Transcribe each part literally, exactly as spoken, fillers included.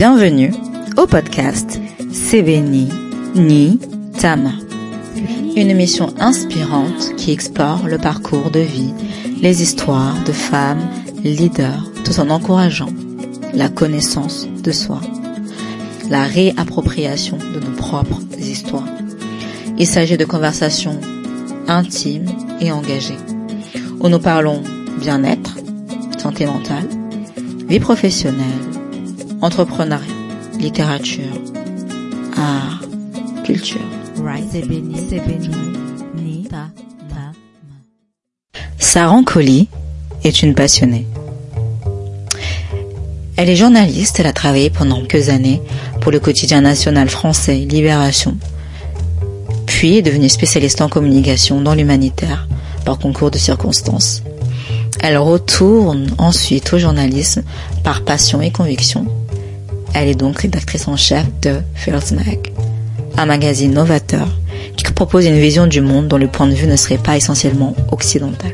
Bienvenue au podcast Sebeni Ni Tama, une émission inspirante qui explore le parcours de vie, les histoires de femmes leaders, tout en encourageant la connaissance de soi, la réappropriation de nos propres histoires. Il s'agit de conversations intimes et engagées, où nous parlons bien-être, santé mentale, vie professionnelle, entrepreneuriat, littérature, art, culture. Saran Colli est une passionnée. Elle est journaliste, elle a travaillé pendant quelques années pour le quotidien national français Libération, puis est devenue spécialiste en communication dans l'humanitaire par concours de circonstances. Elle retourne ensuite au journalisme par passion et conviction. Elle est donc rédactrice en chef de Fields Mag, un magazine novateur qui propose une vision du monde dont le point de vue ne serait pas essentiellement occidental.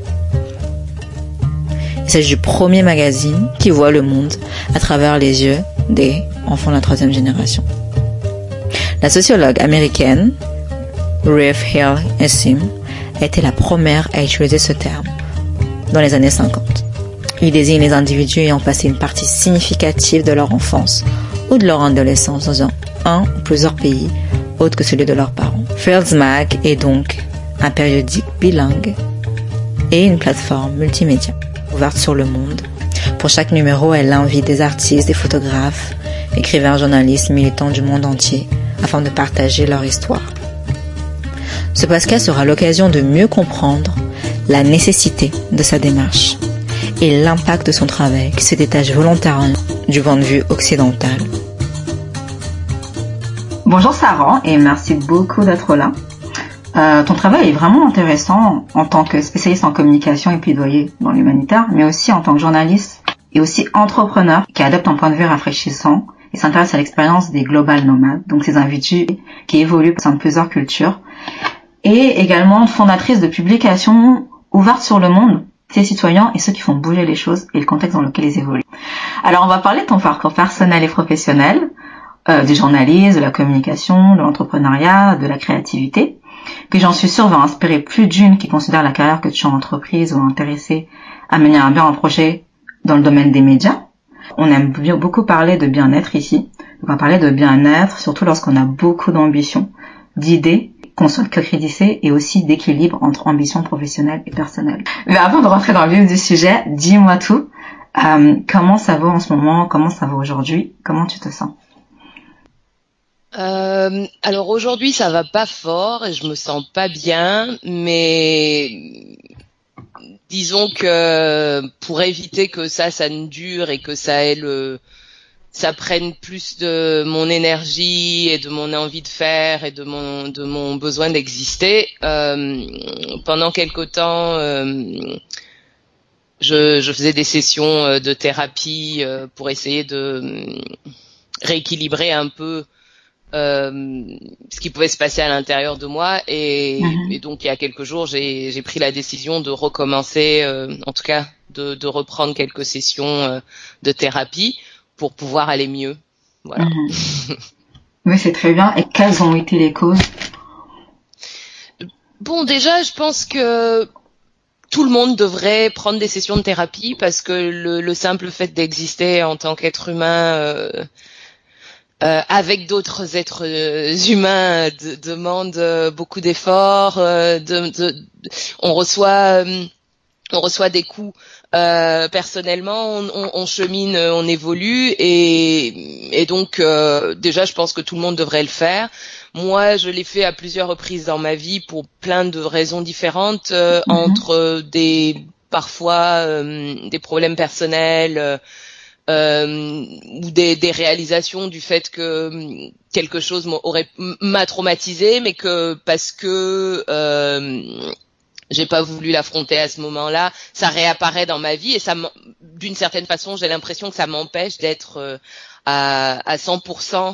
Il s'agit du premier magazine qui voit le monde à travers les yeux des enfants de la troisième génération. La sociologue américaine Ruth Hill Essim a été la première à utiliser ce terme dans les années cinquante. Il désigne les individus ayant passé une partie significative de leur enfance ou de leur adolescence dans un, un ou plusieurs pays autres que celui de leurs parents. Fields Mag est donc un périodique bilingue et une plateforme multimédia ouverte sur le monde. Pour chaque numéro, elle invite des artistes, des photographes, écrivains, journalistes, militants du monde entier afin de partager leur histoire. Ce podcast sera l'occasion de mieux comprendre la nécessité de sa démarche et l'impact de son travail qui se détache volontairement du point de vue occidental. Bonjour Saran et merci beaucoup d'être là. Euh, ton travail est vraiment intéressant en tant que spécialiste en communication et plaidoyer dans l'humanitaire, mais aussi en tant que journaliste et aussi entrepreneur qui adopte un point de vue rafraîchissant et s'intéresse à l'expérience des global nomades, donc ces individus qui évoluent au sein de plusieurs cultures, et également fondatrice de publications ouvertes sur le monde, ses citoyens et ceux qui font bouger les choses et le contexte dans lequel ils évoluent. Alors on va parler de ton parcours personnel et professionnel, euh, du journalisme, de la communication, de l'entrepreneuriat, de la créativité, que j'en suis sûre va inspirer plus d'une qui considère la carrière que tu as en entreprise ou intéressée à mener à bien un projet dans le domaine des médias. On aime beaucoup parler de bien-être ici. On va parler de bien-être, surtout lorsqu'on a beaucoup d'ambition, d'idées, qu'on soit crédité et aussi d'équilibre entre ambition professionnelle et personnelle. Mais avant de rentrer dans le vif du sujet, dis-moi tout. Euh, comment ça va en ce moment? Comment ça va aujourd'hui? Comment tu te sens? Euh, alors aujourd'hui ça va pas fort et je me sens pas bien, mais disons que pour éviter que ça, ça ne dure et que ça ait le ça prenne plus de mon énergie et de mon envie de faire et de mon de mon besoin d'exister. Euh, pendant quelque temps, euh, je, je faisais des sessions de thérapie pour essayer de rééquilibrer un peu euh, ce qui pouvait se passer à l'intérieur de moi. Et, mmh. et donc il y a quelques jours, j'ai, j'ai pris la décision de recommencer, euh, en tout cas de, de reprendre quelques sessions de thérapie pour pouvoir aller mieux. Voilà. Mmh. Oui, c'est très bien. Et quelles ont été les causes? Bon, déjà, je pense que tout le monde devrait prendre des sessions de thérapie parce que le, le simple fait d'exister en tant qu'être humain euh, euh, avec d'autres êtres humains de, demande beaucoup d'efforts. Euh, de, de, de, on reçoit, euh, on reçoit des coups. Euh, personnellement, on, on, on chemine, on évolue et, et donc euh, déjà, je pense que tout le monde devrait le faire. Moi, je l'ai fait à plusieurs reprises dans ma vie pour plein de raisons différentes, euh, mm-hmm. entre des parfois euh, des problèmes personnels euh, ou des, des réalisations du fait que quelque chose m'aurait m'a traumatisé, mais que parce que euh, j'ai pas voulu l'affronter à ce moment-là, ça réapparaît dans ma vie et ça, d'une certaine façon, j'ai l'impression que ça m'empêche d'être euh, à, à cent pour cent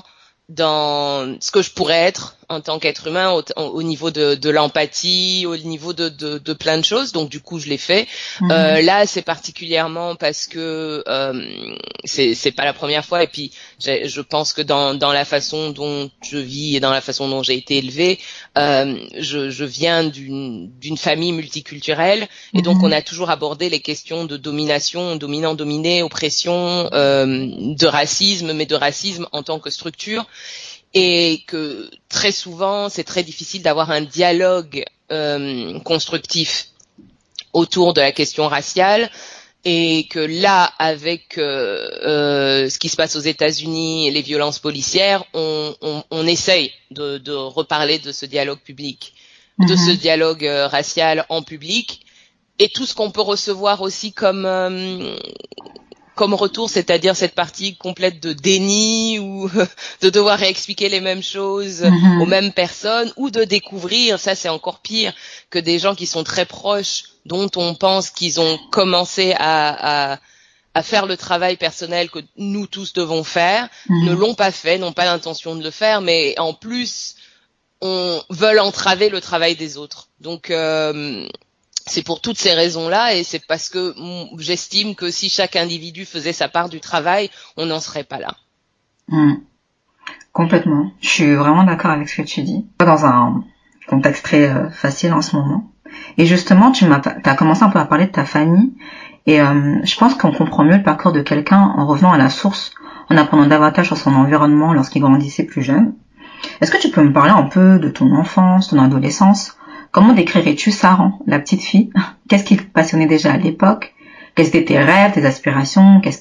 dans ce que je pourrais être en tant qu'être humain au, au niveau de, de l'empathie, au niveau de, de, de plein de choses. Donc du coup, je l'ai fait. Mmh. Euh, là, c'est particulièrement parce que euh, c'est, c'est pas la première fois. Et puis, je pense que dans, dans la façon dont je vis et dans la façon dont j'ai été élevée, euh, je, je viens d'une, d'une famille multiculturelle. Et donc, mmh. on a toujours abordé les questions de domination, dominant-dominé, oppression, euh, de racisme, mais de racisme en tant que structure. Et que très souvent, c'est très difficile d'avoir un dialogue euh, constructif autour de la question raciale, et que là, avec euh, euh, ce qui se passe aux États-Unis et les violences policières, on, on, on essaye de, de reparler de ce dialogue public, mm-hmm. de ce dialogue euh, racial en public, et tout ce qu'on peut recevoir aussi comme euh, comme retour, c'est-à-dire cette partie complète de déni ou de devoir réexpliquer les mêmes choses mmh. aux mêmes personnes, ou de découvrir, ça c'est encore pire, que des gens qui sont très proches, dont on pense qu'ils ont commencé à, à, à faire le travail personnel que nous tous devons faire, mmh. ne l'ont pas fait, n'ont pas l'intention de le faire, mais en plus, on veut entraver le travail des autres. Donc, euh, c'est pour toutes ces raisons-là, et c'est parce que j'estime que si chaque individu faisait sa part du travail, on n'en serait pas là. Mmh. Complètement. Je suis vraiment d'accord avec ce que tu dis. Dans un contexte très euh, facile en ce moment. Et justement, tu m'as, t'as commencé un peu à parler de ta famille, et euh, je pense qu'on comprend mieux le parcours de quelqu'un en revenant à la source, en apprenant davantage sur son environnement lorsqu'il grandissait plus jeune. Est-ce que tu peux me parler un peu de ton enfance, ton adolescence? Comment décrirais-tu Saran, la petite fille? Qu'est-ce qui te passionnait déjà à l'époque? Quels étaient tes rêves, tes aspirations? Qu'est-ce...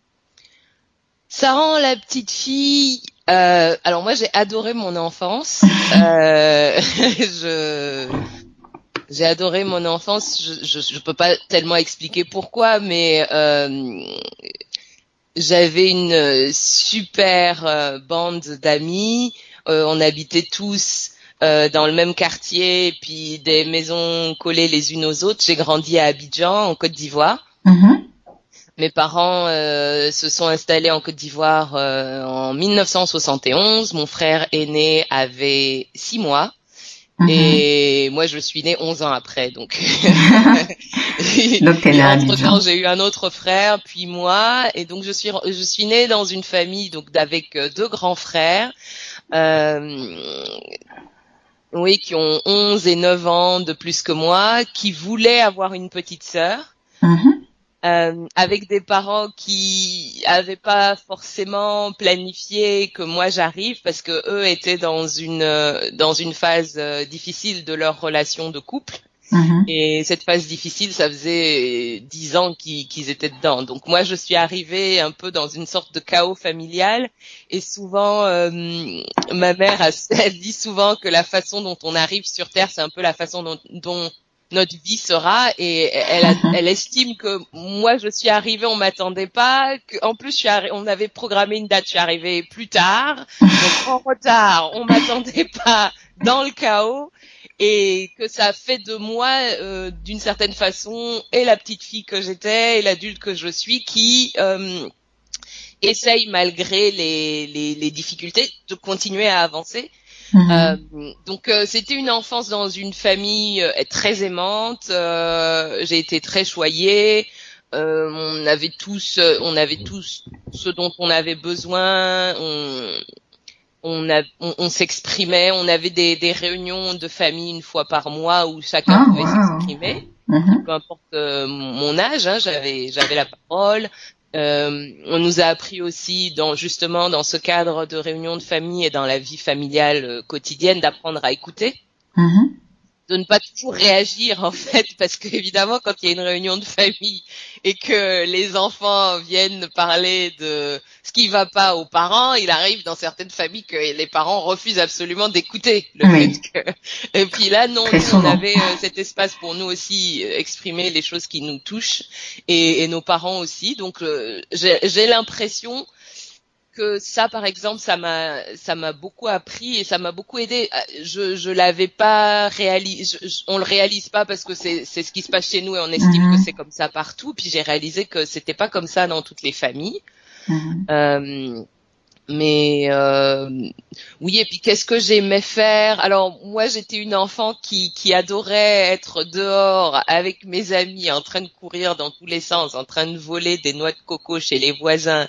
Saran, la petite fille, euh, alors moi j'ai adoré mon enfance. euh, je, j'ai adoré mon enfance. Je, je, je peux pas tellement expliquer pourquoi, mais euh, j'avais une super euh, bande d'amis. Euh, on habitait tous Euh, dans le même quartier, puis des maisons collées les unes aux autres. J'ai grandi à Abidjan, en Côte d'Ivoire. Mm-hmm. Mes parents euh, se sont installés en Côte d'Ivoire euh, en dix-neuf cent soixante et onze. Mon frère aîné avait six mois. Mm-hmm. Et moi, je suis née onze ans après. Donc, donc t'es née à Abidjan. Entre-temps, j'ai eu un autre frère, puis moi. Et donc, je suis, je suis née dans une famille donc avec deux grands frères. Euh, Oui, qui ont onze et neuf ans de plus que moi, qui voulaient avoir une petite sœur, mm-hmm. euh, avec des parents qui avaient pas forcément planifié que moi j'arrive, parce que eux étaient dans une dans une phase euh, difficile de leur relation de couple. Mm-hmm. Et cette phase difficile, ça faisait dix ans qu'ils, qu'ils étaient dedans. Donc moi, je suis arrivée un peu dans une sorte de chaos familial. Et souvent, euh, ma mère, elle, elle dit souvent que la façon dont on arrive sur Terre, c'est un peu la façon dont, dont notre vie sera. Et elle, a, elle estime que moi, je suis arrivée, on m'attendait pas. Que, en plus, je suis arri- on avait programmé une date, je suis arrivée plus tard. Donc en retard, on m'attendait pas, dans le chaos. Et que ça a fait de moi, euh, d'une certaine façon, et la petite fille que j'étais, et l'adulte que je suis, qui euh, essaye, malgré les, les, les difficultés, de continuer à avancer. Mmh. Euh, donc, euh, c'était une enfance dans une famille euh, très aimante. Euh, j'ai été très choyée. Euh, on avait tous, on avait tous ce dont on avait besoin. On, On, a, on, on s'exprimait, on avait des, des réunions de famille une fois par mois où chacun oh, pouvait wow. s'exprimer, mm-hmm. peu importe euh, mon âge, hein, j'avais, j'avais la parole. Euh, on nous a appris aussi, dans, justement dans ce cadre de réunions de famille et dans la vie familiale euh, quotidienne, d'apprendre à écouter, mm-hmm. de ne pas toujours réagir en fait, parce que évidemment quand il y a une réunion de famille et que les enfants viennent parler de ce qui va pas aux parents, il arrive dans certaines familles que les parents refusent absolument d'écouter le oui. fait que... Et puis là, non, nous, on avait euh, cet espace pour nous aussi euh, exprimer les choses qui nous touchent, et, et nos parents aussi. Donc, euh, j'ai, j'ai l'impression que ça, par exemple, ça m'a, ça m'a beaucoup appris et ça m'a beaucoup aidé. Je, je l'avais pas réalisé, on le réalise pas parce que c'est, c'est ce qui se passe chez nous et on estime mm-hmm. que c'est comme ça partout. Puis j'ai réalisé que c'était pas comme ça dans toutes les familles. Mm-hmm. Euh, Mais euh, oui, et puis qu'est-ce que j'aimais faire? Alors moi, j'étais une enfant qui qui adorait être dehors avec mes amis, en train de courir dans tous les sens, en train de voler des noix de coco chez les voisins.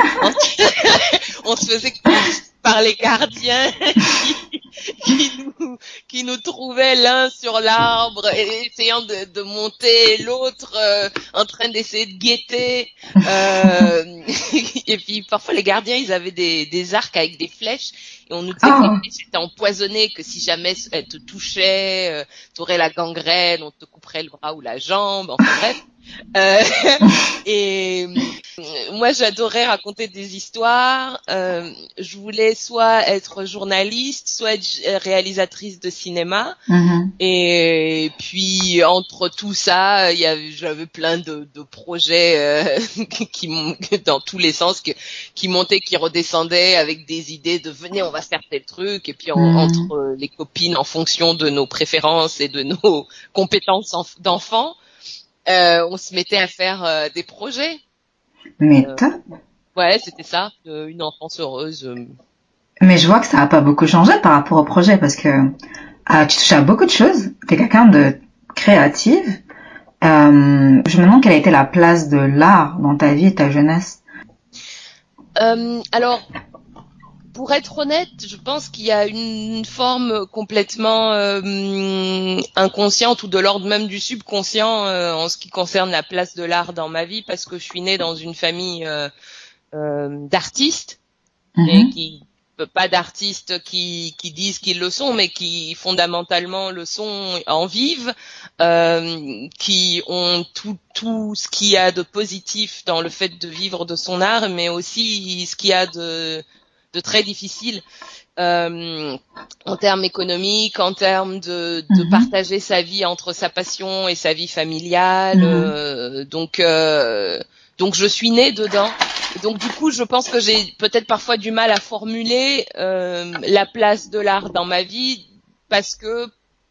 On se faisait courir par les gardiens qui, qui nous qui nous trouvaient l'un sur l'arbre et essayant de, de monter, l'autre euh, en train d'essayer de guetter. Euh, et puis parfois les gardiens, ils avaient des des arcs avec des flèches et on nous disait Oh. que les flèches étaient empoisonnées, que si jamais elles te touchaient, euh, t'aurais la gangrène, on te couperait le bras ou la jambe. Enfin bref. Euh, et euh, moi j'adorais raconter des histoires. Euh, je voulais soit être journaliste, soit être réalisatrice de cinéma. Mhm. Et puis entre tout ça, il y avait, j'avais plein de, de projets euh, qui m'ont dans tous les sens, qui, qui montaient, qui redescendaient avec des idées de venez, on va faire tel truc. Et puis en, Mhm. entre les copines, en fonction de nos préférences et de nos compétences en- d'enfants. Euh, on se mettait à faire euh, des projets. Mais Euh, top. Ouais, c'était ça, euh, une enfance heureuse. euh. Mais je vois que ça a pas beaucoup changé par rapport au projet parce que euh, tu touches à beaucoup de choses. T'es quelqu'un de créative. Euh, je me demande quelle a été la place de l'art dans ta vie et ta jeunesse. Euh, alors, pour être honnête, je pense qu'il y a une forme complètement euh, inconsciente ou de l'ordre même du subconscient euh, en ce qui concerne la place de l'art dans ma vie, parce que je suis née dans une famille euh, euh, d'artistes. Et Mhm. qui pas d'artistes qui qui disent qu'ils le sont, mais qui fondamentalement le sont, en vivent, euh, qui ont tout tout ce qu'il y a de positif dans le fait de vivre de son art, mais aussi ce qu'il y a de de très difficile euh, en termes économiques, en termes de de Mhm. partager sa vie entre sa passion et sa vie familiale. Mhm. Euh, donc euh, donc je suis née dedans. Donc du coup, je pense que j'ai peut-être parfois du mal à formuler euh, la place de l'art dans ma vie parce que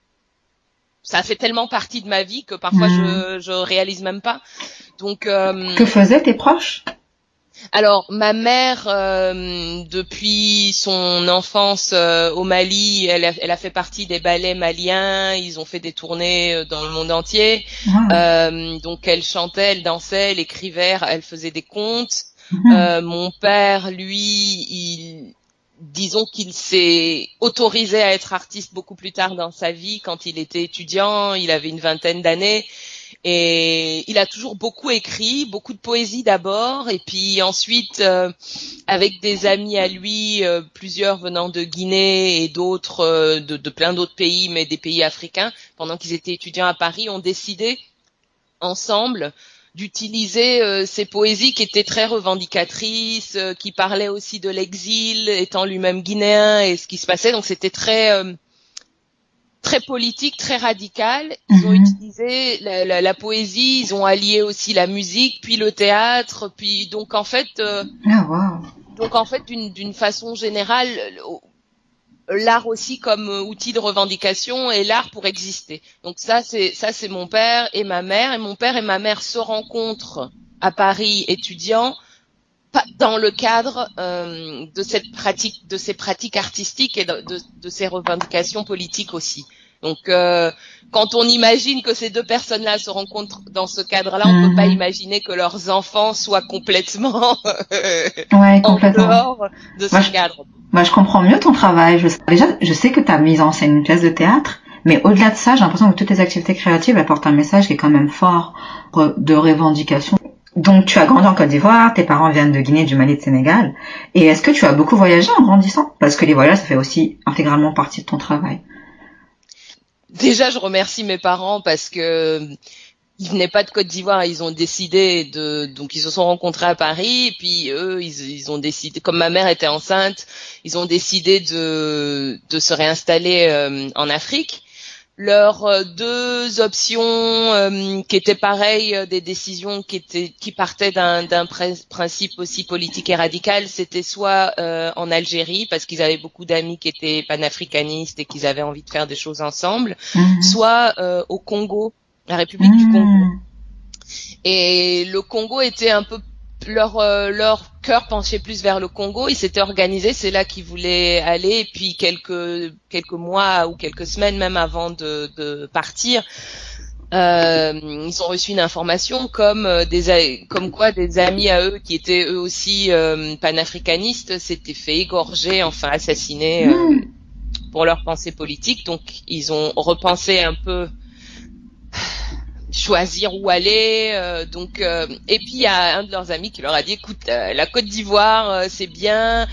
ça fait tellement partie de ma vie que parfois Mhm. je je réalise même pas. Donc euh, Que faisaient tes proches? alors ma mère euh, depuis son enfance euh, au Mali, elle a, elle a fait partie des ballets maliens, ils ont fait des tournées euh, dans le monde entier. Wow. Euh, donc elle chantait, elle dansait, elle écrivait, elle faisait des contes. Mhm. Euh, mon père, lui, il, disons qu'il s'est autorisé à être artiste beaucoup plus tard dans sa vie, quand il était étudiant, il avait une vingtaine d'années, et il a toujours beaucoup écrit, beaucoup de poésie d'abord, et puis ensuite, euh, avec des amis à lui, euh, plusieurs venant de Guinée et d'autres euh, de, de plein d'autres pays, mais des pays africains, pendant qu'ils étaient étudiants à Paris, ont décidé ensemble d'utiliser euh, ces poésies qui étaient très revendicatrices, euh, qui parlaient aussi de l'exil, étant lui-même guinéen et ce qui se passait. Donc c'était très euh, très politique, très radical. Ils ont Mhm. utilisé la, la, la poésie, ils ont allié aussi la musique, puis le théâtre, puis donc en fait, euh, Ah, wow. donc en fait d'une d'une façon générale, l'art aussi comme euh, outil de revendication et l'art pour exister. Donc ça c'est ça c'est mon père et ma mère, et mon père et ma mère se rencontrent à Paris étudiants pas- dans le cadre euh, de cette pratique de ces pratiques artistiques et de, de, de ces revendications politiques aussi. Donc euh, quand on imagine que ces deux personnes-là se rencontrent dans ce cadre-là, on peut pas Mhm. imaginer que leurs enfants soient complètement Ouais, en complètement. dehors de Moi, ce je, cadre. moi, je comprends mieux ton travail. Je, déjà, je sais que tu as mis en scène une pièce de théâtre, mais au-delà de ça, j'ai l'impression que toutes tes activités créatives apportent un message qui est quand même fort re- de revendication. Donc, tu as grandi en Côte d'Ivoire, tes parents viennent de Guinée, du Mali, de Sénégal. Et est-ce que tu as beaucoup voyagé en grandissant? Parce que les voyages, ça fait aussi intégralement partie de ton travail. Déjà, je remercie mes parents parce que ils venaient pas de Côte d'Ivoire, ils ont décidé de, donc ils se sont rencontrés à Paris, et puis eux, ils, ils ont décidé, comme ma mère était enceinte, ils ont décidé de, de se réinstaller euh, en Afrique. Leurs euh, deux options euh, qui étaient pareilles, euh, des décisions qui étaient qui partaient d'un d'un pr- principe aussi politique et radical, c'était soit euh, en Algérie parce qu'ils avaient beaucoup d'amis qui étaient panafricanistes et qu'ils avaient envie de faire des choses ensemble, Mhm. soit euh, au Congo, la République du Congo. Mhm. Et le Congo était un peu leur euh, leur cœur penchait plus vers le Congo. Ils s'étaient organisés, c'est là qu'ils voulaient aller. Et puis quelques quelques mois ou quelques semaines même avant de, de partir, euh, ils ont reçu une information comme euh, des comme quoi des amis à eux qui étaient eux aussi euh, panafricanistes s'étaient fait égorger, enfin assassiner euh, mmh. pour leurs pensées politiques. Donc ils ont repensé un peu choisir où aller, euh, donc euh, et puis il y a un de leurs amis qui leur a dit écoute, euh, la Côte d'Ivoire euh, c'est bien,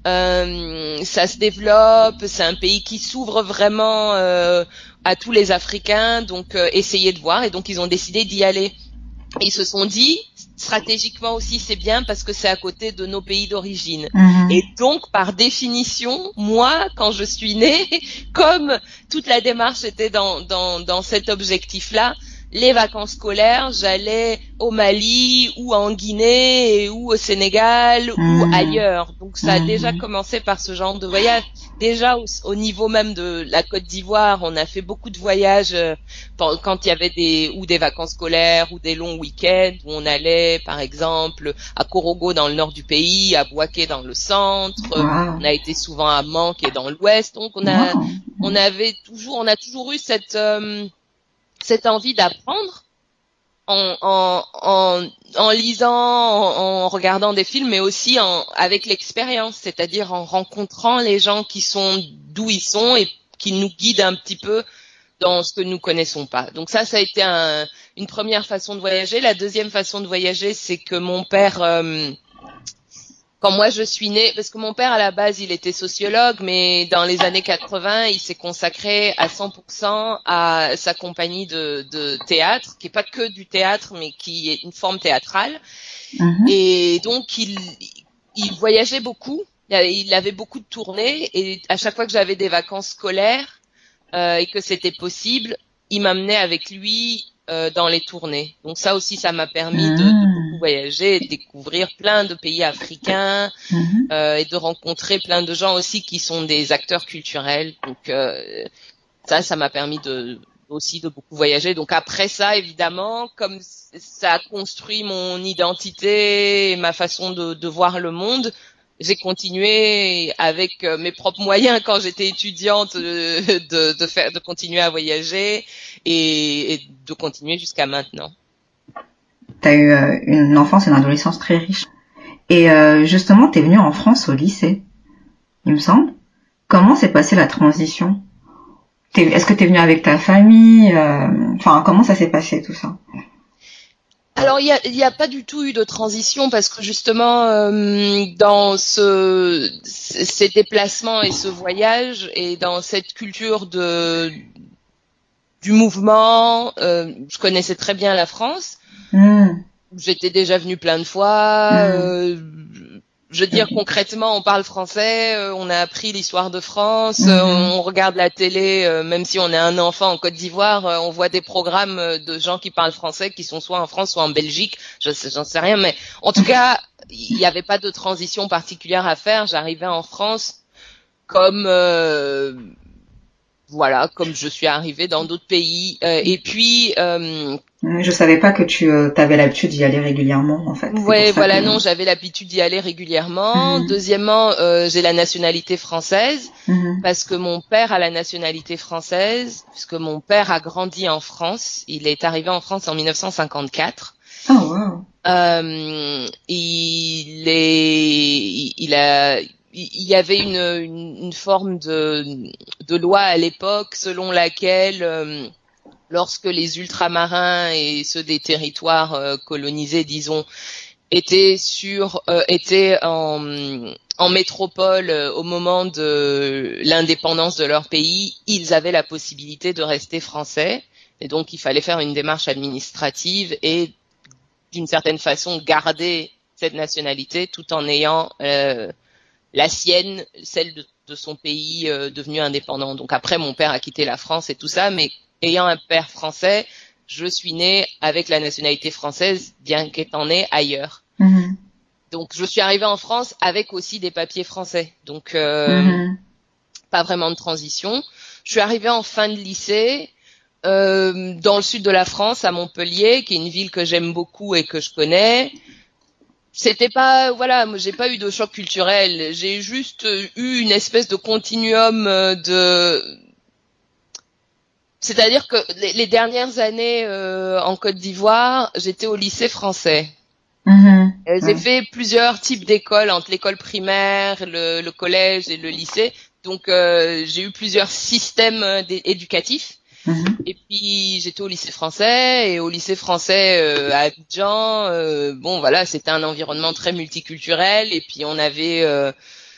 euh, ça se développe, c'est un pays qui s'ouvre vraiment euh, à tous les Africains, donc euh, essayez de voir. Et donc ils ont décidé d'y aller. Et ils se sont dit stratégiquement aussi c'est bien parce que c'est à côté de nos pays d'origine. Mmh. Et donc par définition, moi quand je suis née, comme toute la démarche était dans dans dans cet objectif-là, les vacances scolaires, j'allais au Mali ou en Guinée ou au Sénégal mmh. ou ailleurs. Donc ça a mmh. déjà commencé par ce genre de voyage. Déjà au, au niveau même de la Côte d'Ivoire, on a fait beaucoup de voyages euh, quand il y avait des ou des vacances scolaires ou des longs week-ends où on allait par exemple à Korogo dans le nord du pays, à Bouaké dans le centre. Wow. On a été souvent à Manque dans l'ouest. Donc on a wow. on avait toujours on a toujours eu cette euh, cette envie d'apprendre en, en, en, en lisant, en, en regardant des films, mais aussi en, avec l'expérience, c'est-à-dire en rencontrant les gens qui sont d'où ils sont et qui nous guident un petit peu dans ce que nous connaissons pas. Donc ça, ça a été un, une première façon de voyager. La deuxième façon de voyager, c'est que mon père... Euh, Quand moi je suis née, parce que mon père à la base il était sociologue, mais dans les années quatre-vingts il s'est consacré à cent pour cent à sa compagnie de, de théâtre, qui est pas que du théâtre, mais qui est une forme théâtrale. Mmh. Et donc il, il voyageait beaucoup, il avait beaucoup de tournées, et à chaque fois que j'avais des vacances scolaires euh, et que c'était possible, il m'amenait avec lui euh, dans les tournées. Donc ça aussi, ça m'a permis de, de beaucoup voyager, et de découvrir plein de pays africains mmh. euh, et de rencontrer plein de gens aussi qui sont des acteurs culturels. Donc euh, ça, ça m'a permis de aussi de beaucoup voyager. Donc après ça, évidemment, comme ça a construit mon identité et ma façon de, de voir le monde, j'ai continué avec mes propres moyens quand j'étais étudiante de, de, de faire, de continuer à voyager et, et de continuer jusqu'à maintenant. T'as eu euh, une enfance et une adolescence très riche. Et euh, justement, t'es venue en France au lycée, il me semble. Comment s'est passée la transition ? T'es, est-ce que t'es venue avec ta famille ? euh, Enfin, comment ça s'est passé tout ça ? Alors il y a, y a pas du tout eu de transition parce que justement euh, dans ce ces déplacements et ce voyage et dans cette culture de du mouvement, euh, je connaissais très bien la France. Mmh. J'étais déjà venue plein de fois. Mmh. Euh, je veux dire concrètement, on parle français, euh, on a appris l'histoire de France, mmh. euh, on regarde la télé, euh, même si on est un enfant en Côte d'Ivoire, euh, on voit des programmes de gens qui parlent français qui sont soit en France, soit en Belgique, je sais, j'en sais rien, mais en tout cas, il n'y avait pas de transition particulière à faire. J'arrivais en France comme... Euh, voilà, comme je suis arrivée dans d'autres pays. Euh, et puis... Euh, je savais pas que tu euh, avais l'habitude d'y aller régulièrement, en fait. Ouais, voilà, que... non, j'avais l'habitude d'y aller régulièrement. Mmh. Deuxièmement, euh, j'ai la nationalité française, mmh. parce que mon père a la nationalité française, puisque mon père a grandi en France. Il est arrivé en France en dix-neuf cent cinquante-quatre. Oh, wow. Euh, il est... Il a... Il y avait une, une, une forme de, de loi à l'époque selon laquelle euh, lorsque les ultramarins et ceux des territoires euh, colonisés, disons, étaient sur euh, étaient en, en métropole euh, au moment de l'indépendance de leur pays, ils avaient la possibilité de rester français, et donc il fallait faire une démarche administrative et d'une certaine façon garder cette nationalité tout en ayant euh, la sienne, celle de, de son pays euh, devenu indépendant. Donc après, mon père a quitté la France et tout ça, mais ayant un père français, je suis née avec la nationalité française, bien qu'étant née ailleurs. Mmh. Donc je suis arrivée en France avec aussi des papiers français. Donc euh, mmh. pas vraiment de transition. Je suis arrivée en fin de lycée euh, dans le sud de la France, à Montpellier, qui est une ville que j'aime beaucoup et que je connais. c'était pas, voilà, moi j'ai pas eu de choc culturel. J'ai juste eu une espèce de continuum de, c'est-à-dire que les, les dernières années euh, en Côte d'Ivoire, j'étais au lycée français. Mmh, J'ai ouais. fait plusieurs types d'écoles entre l'école primaire, le, le collège et le lycée. Donc euh, j'ai eu plusieurs systèmes éducatifs. Mmh. Et puis j'étais au lycée français, et au lycée français euh, à Abidjan, euh, bon voilà, c'était un environnement très multiculturel, et puis on avait, euh,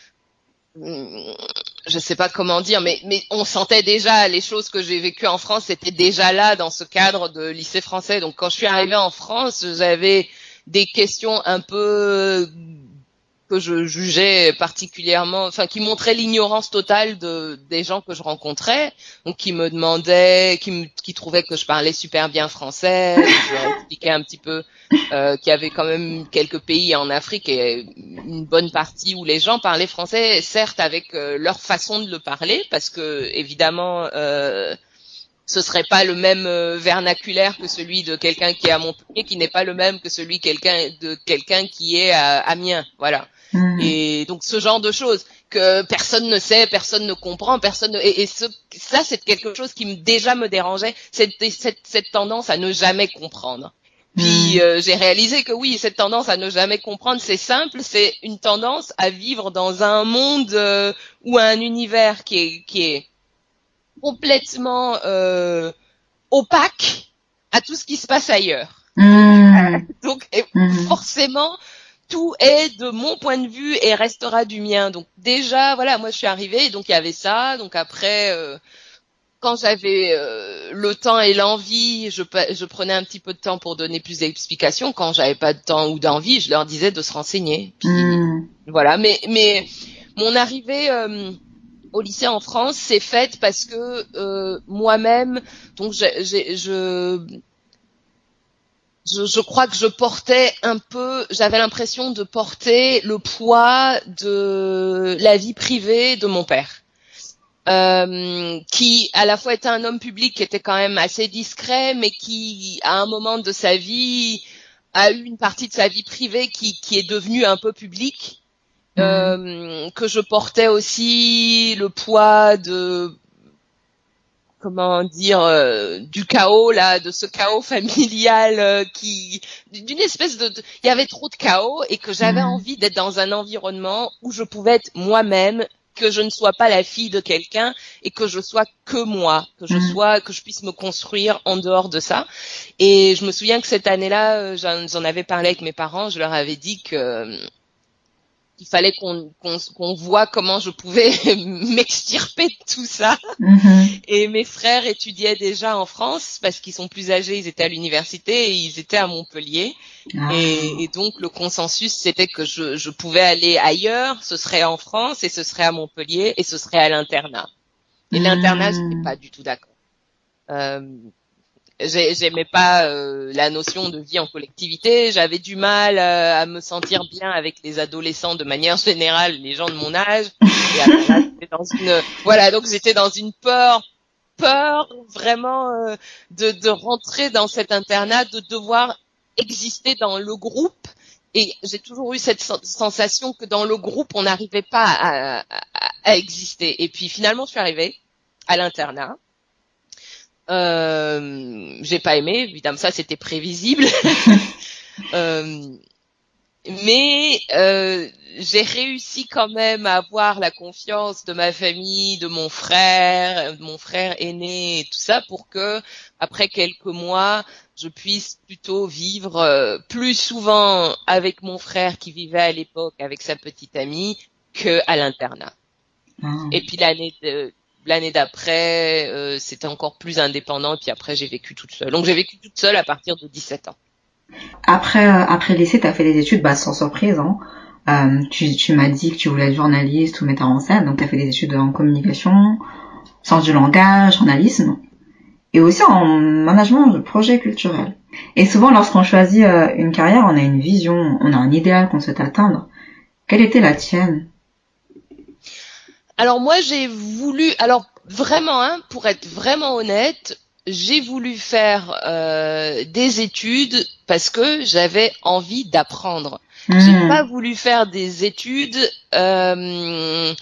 je sais pas comment dire, mais mais on sentait déjà les choses que j'ai vécues en France, c'était déjà là dans ce cadre de lycée français. Donc quand je suis arrivée en France, j'avais des questions un peu que je jugeais particulièrement, enfin qui montraient l'ignorance totale de des gens que je rencontrais, donc qui me demandaient, qui me, qui trouvaient que je parlais super bien français. Je leur expliquais un petit peu euh, qu'il y avait quand même quelques pays en Afrique et une bonne partie où les gens parlaient français, certes avec euh, leur façon de le parler, parce que évidemment euh, ce serait pas le même euh, vernaculaire que celui de quelqu'un qui est à Montpellier, qui n'est pas le même que celui quelqu'un de quelqu'un qui est à Amiens, voilà. Mmh. Et donc ce genre de choses que personne ne sait, personne ne comprend, personne ne... et, et ce, ça c'est quelque chose qui me, déjà me dérangeait, cette, cette, cette tendance à ne jamais comprendre. Puis euh, j'ai réalisé que oui, cette tendance à ne jamais comprendre, c'est simple, c'est une tendance à vivre dans un monde euh, ou un univers qui est qui est complètement euh, opaque à tout ce qui se passe ailleurs. Mmh. Donc et Mmh. forcément tout est de mon point de vue et restera du mien. Donc déjà voilà, moi je suis arrivée, donc il y avait ça. Donc après euh, quand j'avais euh, le temps et l'envie, je, je prenais un petit peu de temps pour donner plus d'explications. Quand j'avais pas de temps ou d'envie, je leur disais de se renseigner. Puis Mmh. voilà, mais mais mon arrivée euh, au lycée en France s'est faite parce que euh, moi-même, donc j'ai, j'ai, je Je, je crois que je portais un peu, j'avais l'impression de porter le poids de la vie privée de mon père, euh, qui à la fois était un homme public qui était quand même assez discret, mais qui à un moment de sa vie a eu une partie de sa vie privée qui, qui est devenue un peu publique, euh, mmh. que je portais aussi le poids de comment dire euh, du chaos là, de ce chaos familial euh, qui d'une espèce de il y avait trop de chaos, et que j'avais mmh. envie d'être dans un environnement où je pouvais être moi-même, que je ne sois pas la fille de quelqu'un et que je sois que moi, que je mmh. sois que je puisse me construire en dehors de ça. Et je me souviens que cette année-là, j'en, j'en avais parlé avec mes parents, je leur avais dit que il fallait qu'on, qu'on, qu'on voit comment je pouvais m'extirper de tout ça. Mmh. Et mes frères étudiaient déjà en France parce qu'ils sont plus âgés, ils étaient à l'université et ils étaient à Montpellier. Ah. Et, et donc le consensus c'était que je, je pouvais aller ailleurs, ce serait en France et ce serait à Montpellier et ce serait à l'internat. Et mmh. l'internat, j'étais pas du tout d'accord. Euh, J'aimais pas euh, la notion de vie en collectivité. J'avais du mal euh, à me sentir bien avec les adolescents de manière générale, les gens de mon âge. Et après, là, j'étais dans une, voilà, donc j'étais dans une peur, peur vraiment euh, de, de rentrer dans cet internat, de devoir exister dans le groupe. Et j'ai toujours eu cette sensation que dans le groupe, on n'arrivait pas à, à, à exister. Et puis finalement, je suis arrivée à l'internat. Euh, j'ai pas aimé, évidemment, ça c'était prévisible. euh, mais euh, j'ai réussi quand même à avoir la confiance de ma famille, de mon frère, de mon frère aîné et tout ça, pour que après quelques mois, je puisse plutôt vivre euh, plus souvent avec mon frère qui vivait à l'époque avec sa petite amie que à l'internat. Mmh. Et puis l'année de L'année d'après, euh, c'était encore plus indépendant, et puis après, j'ai vécu toute seule. Donc, j'ai vécu toute seule à partir de dix-sept ans. Après, euh, après le lycée, t'as fait des études, bah, sans surprise, hein. Euh, tu, tu m'as dit que tu voulais être journaliste ou metteur en scène, donc t'as fait des études en communication, sciences du langage, journalisme, et aussi en management de projets culturels. Et souvent, lorsqu'on choisit euh, une carrière, on a une vision, on a un idéal qu'on souhaite atteindre. Quelle était la tienne ? Alors moi j'ai voulu, alors vraiment, hein, pour être vraiment honnête, j'ai voulu faire euh, des études parce que j'avais envie d'apprendre. Mmh. J'ai pas voulu faire des études euh,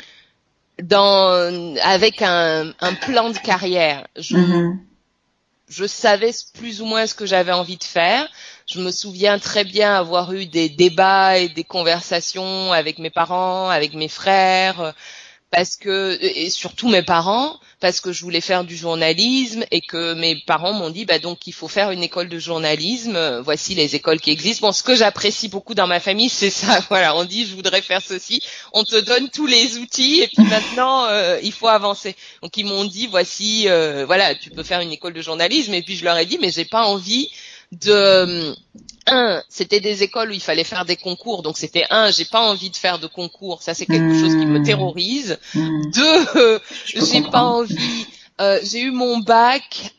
dans avec un, un plan de carrière. Je, mmh. je savais plus ou moins ce que j'avais envie de faire. Je me souviens très bien avoir eu des débats et des conversations avec mes parents, avec mes frères, parce que et surtout mes parents, parce que je voulais faire du journalisme et que mes parents m'ont dit bah donc il faut faire une école de journalisme, voici les écoles qui existent. Bon, ce que j'apprécie beaucoup dans ma famille, c'est ça, voilà, on dit je voudrais faire ceci, on te donne tous les outils et puis maintenant euh, il faut avancer. Donc ils m'ont dit voici euh, voilà, tu peux faire une école de journalisme et puis je leur ai dit mais j'ai pas envie de un, c'était des écoles où il fallait faire des concours, donc c'était un, j'ai pas envie de faire de concours, ça c'est quelque mmh. chose qui me terrorise. Mmh. Deux, euh, j'ai pas envie. Euh, j'ai eu mon bac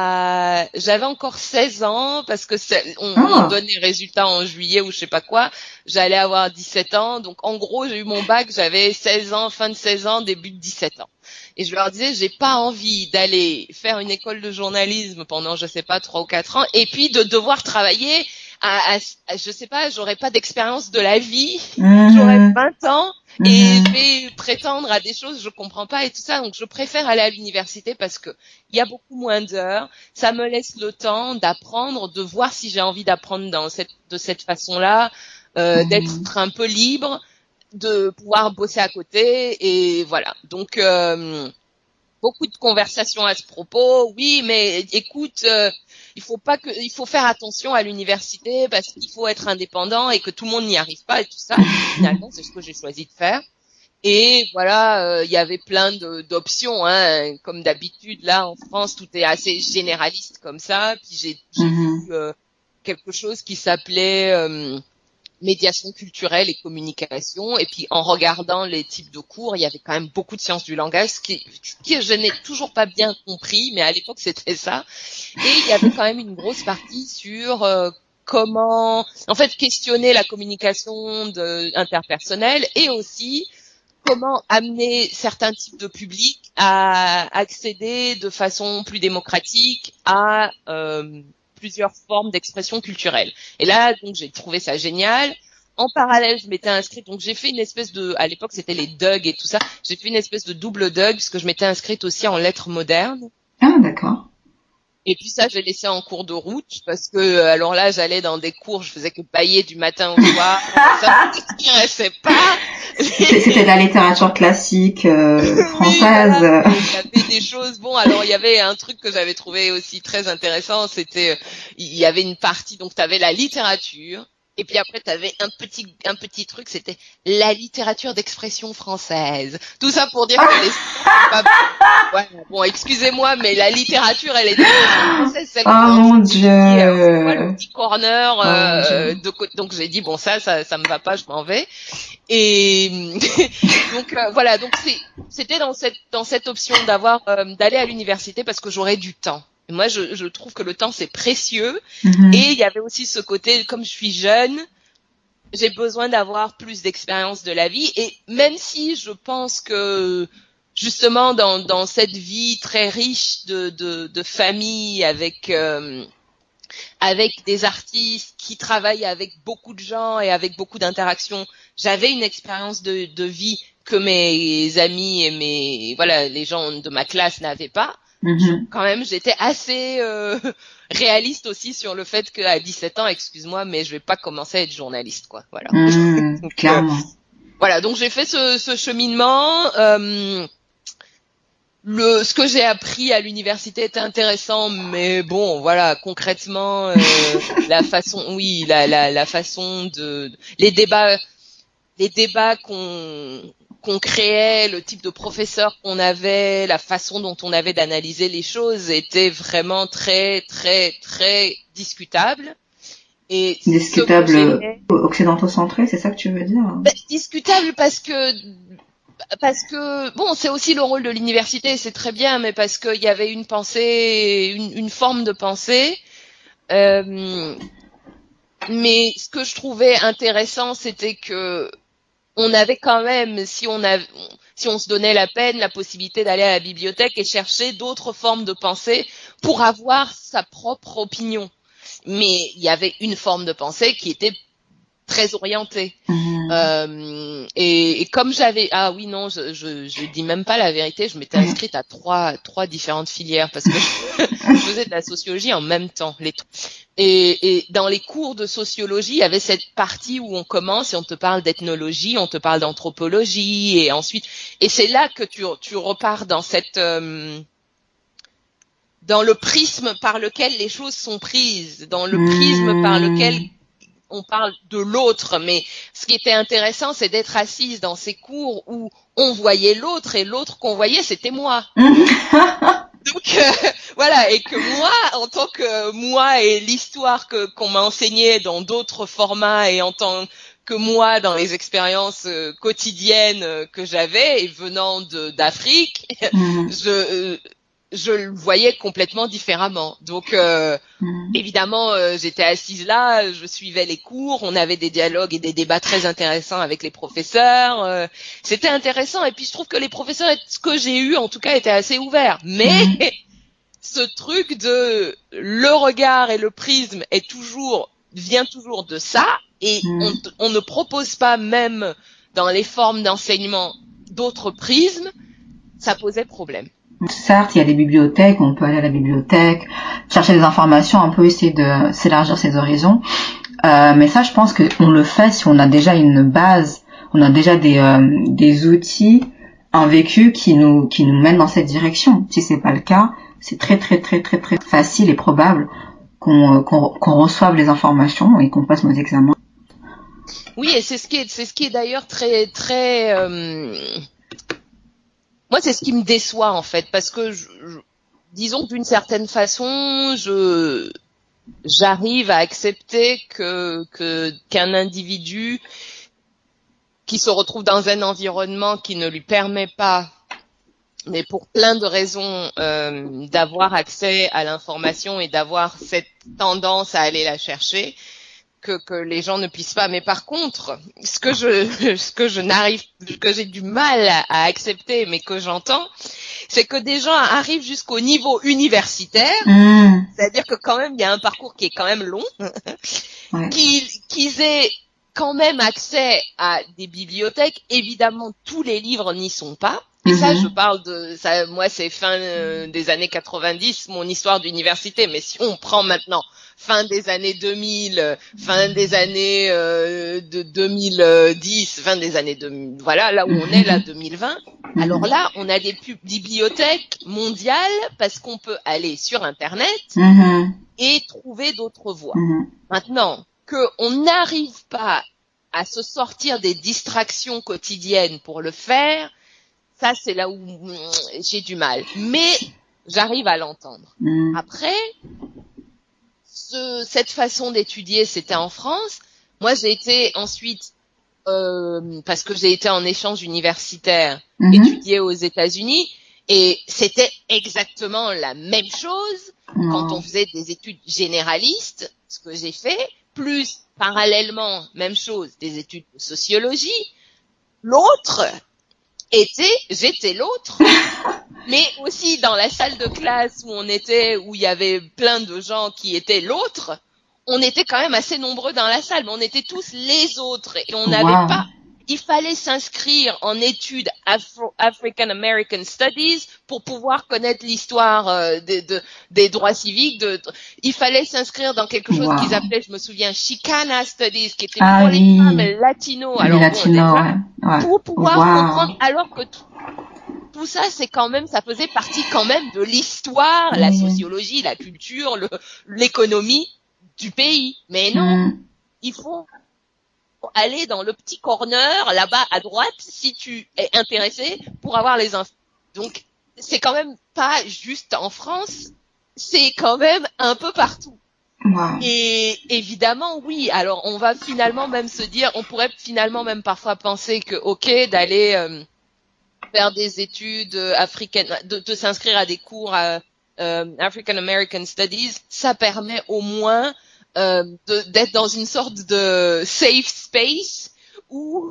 à, j'avais encore seize ans parce que c'est... on, oh. on donne les résultats en juillet ou je sais pas quoi. J'allais avoir dix-sept ans, donc en gros j'ai eu mon bac, j'avais seize ans, fin de seize ans, début de dix-sept ans. Et je leur disais, j'ai pas envie d'aller faire une école de journalisme pendant, je sais pas, trois ou quatre ans, et puis de devoir travailler à, à, à je sais pas, j'aurais pas d'expérience de la vie, mmh. j'aurais vingt ans, mmh. et je vais prétendre à des choses que je comprends pas et tout ça. Donc je préfère aller à l'université parce que il y a beaucoup moins d'heures, ça me laisse le temps d'apprendre, de voir si j'ai envie d'apprendre dans cette, de cette façon-là, euh, mmh. d'être un peu libre, de pouvoir bosser à côté et voilà. Donc euh, beaucoup de conversations à ce propos. Oui, mais écoute, euh, il faut pas que, il faut faire attention à l'université parce qu'il faut être indépendant et que tout le monde n'y arrive pas et tout ça. Finalement, c'est ce que j'ai choisi de faire. Et voilà, il euh, y avait plein de, d'options, hein. Comme d'habitude, là en France, tout est assez généraliste comme ça. Puis j'ai, j'ai mm-hmm. vu euh, quelque chose qui s'appelait euh, médiation culturelle et communication. Et puis, en regardant les types de cours, il y avait quand même beaucoup de sciences du langage, ce qui, ce qui je n'ai toujours pas bien compris, mais à l'époque, c'était ça. Et il y avait quand même une grosse partie sur euh, comment, en fait, questionner la communication de, interpersonnelle et aussi comment amener certains types de publics à accéder de façon plus démocratique à euh, plusieurs formes d'expression culturelle. Et là, donc, j'ai trouvé ça génial. En parallèle, je m'étais inscrite, donc j'ai fait une espèce de, à l'époque, c'était les D U G et tout ça. J'ai fait une espèce de double D U G, parce que je m'étais inscrite aussi en lettres modernes. Ah, d'accord. Et puis ça, j'ai laissé en cours de route, parce que, alors là, j'allais dans des cours, je faisais que bailler du matin au soir. Ça ne m'intéressait pas. C'était, c'était de la littérature classique euh, française. Oui, voilà, il y avait des choses. Bon, alors il y avait un truc que j'avais trouvé aussi très intéressant, c'était il y avait une partie, donc tu avais la littérature, et puis après tu avais un petit un petit truc, c'était la littérature d'expression française. Tout ça pour dire que les pas... ouais, bon, excusez-moi, mais la littérature, elle est d'expression française, celle oh mon Dieu. Euh, ouais, le petit corner euh, oh, de côté. Donc j'ai dit bon, ça ça ça me va pas, je m'en vais. Et donc euh, voilà, donc c'est, c'était dans cette dans cette option d'avoir euh, d'aller à l'université parce que j'aurais du temps. Et moi, je, je trouve que le temps c'est précieux. Mm-hmm. Et il y avait aussi ce côté, comme je suis jeune, j'ai besoin d'avoir plus d'expérience de la vie. Et même si je pense que justement dans dans cette vie très riche de de, de famille avec euh, avec des artistes qui travaillent avec beaucoup de gens et avec beaucoup d'interactions, j'avais une expérience de, de vie que mes amis et mes voilà les gens de ma classe n'avaient pas. Mm-hmm. Quand même, j'étais assez euh, réaliste aussi sur le fait qu'à dix-sept ans, excuse-moi, mais je vais pas commencer à être journaliste, quoi. Voilà. Mmh, donc, clairement. Euh, voilà, donc j'ai fait ce, ce cheminement. Euh, Le, ce que j'ai appris à l'université était intéressant, mais bon, voilà, concrètement, euh, la façon, oui, la, la, la façon de, les débats, les débats qu'on, qu'on créait, le type de professeur qu'on avait, la façon dont on avait d'analyser les choses était vraiment très, très, très discutable. Et discutable occidentaux-centré, c'est ça que tu veux dire? Ben, discutable parce que Parce que bon, c'est aussi le rôle de l'université, c'est très bien, mais parce qu'il y avait une pensée, une, une forme de pensée. Euh, mais ce que je trouvais intéressant, c'était que on avait quand même, si on avait, si on se donnait la peine, la possibilité d'aller à la bibliothèque et chercher d'autres formes de pensée pour avoir sa propre opinion. Mais il y avait une forme de pensée qui était très orientée. Mmh. Euh, et, et comme j'avais, ah oui non, je, je, je dis même pas la vérité, je m'étais inscrite à trois, trois différentes filières parce que je, je faisais de la sociologie en même temps. Les Et, et dans les cours de sociologie, il y avait cette partie où on commence et on te parle d'ethnologie, on te parle d'anthropologie, et ensuite, et c'est là que tu, tu repars dans cette, euh, dans le prisme par lequel les choses sont prises, dans le prisme par lequel on parle de l'autre. Mais ce qui était intéressant, c'est d'être assise dans ces cours où on voyait l'autre, et l'autre qu'on voyait, c'était moi. Donc euh, voilà, et que moi, en tant que moi et l'histoire que qu'on m'a enseignée dans d'autres formats, et en tant que moi dans les expériences euh, quotidiennes euh, que j'avais et venant de d'Afrique, mmh. je euh, je le voyais complètement différemment. Donc euh, mmh. évidemment, euh, j'étais assise là, je suivais les cours, on avait des dialogues et des débats très intéressants avec les professeurs. Euh, c'était intéressant, et puis je trouve que les professeurs, ce que j'ai eu en tout cas, étaient assez ouverts. Mais mmh. ce truc de le regard et le prisme est toujours vient toujours de ça, et mmh. on, on ne propose pas même dans les formes d'enseignement d'autres prismes, ça posait problème. Certes, il y a des bibliothèques, on peut aller à la bibliothèque, chercher des informations, un peu essayer de s'élargir ses horizons. Euh, mais ça, je pense qu'on le fait si on a déjà une base, on a déjà des, euh, des outils, un vécu qui nous, qui nous mène dans cette direction. Si c'est pas le cas, c'est très très très très très facile et probable qu'on, qu'on, qu'on reçoive les informations et qu'on passe nos examens. Oui, et c'est ce qui est, c'est ce qui est d'ailleurs très très... Euh... Moi, c'est ce qui me déçoit, en fait, parce que, je, je, disons que d'une certaine façon, je, j'arrive à accepter que, que, qu'un individu qui se retrouve dans un environnement qui ne lui permet pas, mais pour plein de raisons, euh, d'avoir accès à l'information et d'avoir cette tendance à aller la chercher, que, que les gens ne puissent pas. Mais par contre, ce que je, ce que je n'arrive, que j'ai du mal à, à accepter, mais que j'entends, c'est que des gens arrivent jusqu'au niveau universitaire, mmh. c'est-à-dire que quand même, il y a un parcours qui est quand même long, ouais. qu'ils, qu'ils aient quand même accès à des bibliothèques. Évidemment, tous les livres n'y sont pas. Et mmh. ça, je parle de ça. Moi, c'est fin euh, des années quatre-vingt-dix, mon histoire d'université. Mais si on prend maintenant fin des années deux mille, fin des années euh, de deux mille dix, fin des années deux mille, voilà, là où on est là, deux mille vingt. Alors là, on a des pub- bibliothèques mondiales parce qu'on peut aller sur Internet mmh. et trouver d'autres voies. Mmh. Maintenant, qu'on n'arrive pas à se sortir des distractions quotidiennes pour le faire, ça, c'est là où j'ai du mal. Mais j'arrive à l'entendre. Mmh. Après, ce, cette façon d'étudier, c'était en France. Moi, j'ai été ensuite, euh, parce que j'ai été en échange universitaire, mmh. étudier aux États-Unis, et c'était exactement la même chose mmh. quand on faisait des études généralistes, ce que j'ai fait, plus parallèlement, même chose, des études de sociologie. L'autre était, j'étais l'autre, mais aussi dans la salle de classe où on était, où il y avait plein de gens qui étaient l'autre, on était quand même assez nombreux dans la salle, mais on était tous les autres, et on n'avait wow. pas, il fallait s'inscrire en études Afro, African American Studies pour pouvoir connaître l'histoire euh, de, de, des droits civiques. De, de, il fallait s'inscrire dans quelque chose wow. qu'ils appelaient, je me souviens, Chicana Studies, qui était ah, pour oui. les femmes latino. Alors latino, bon, déjà, ouais. Ouais. pour pouvoir wow. comprendre, alors que tout, tout ça, c'est quand même, ça faisait partie quand même de l'histoire, mmh. la sociologie, la culture, le, l'économie du pays. Mais non, mmh. il faut aller dans le petit corner là-bas à droite si tu es intéressé pour avoir les infos. Donc c'est quand même pas juste en France, c'est quand même un peu partout. Wow. Et évidemment oui, alors on va finalement même se dire, on pourrait finalement même parfois penser que ok d'aller euh, faire des études africaines, de, de s'inscrire à des cours euh, euh, African American Studies, ça permet au moins Euh, de, d'être dans une sorte de safe space où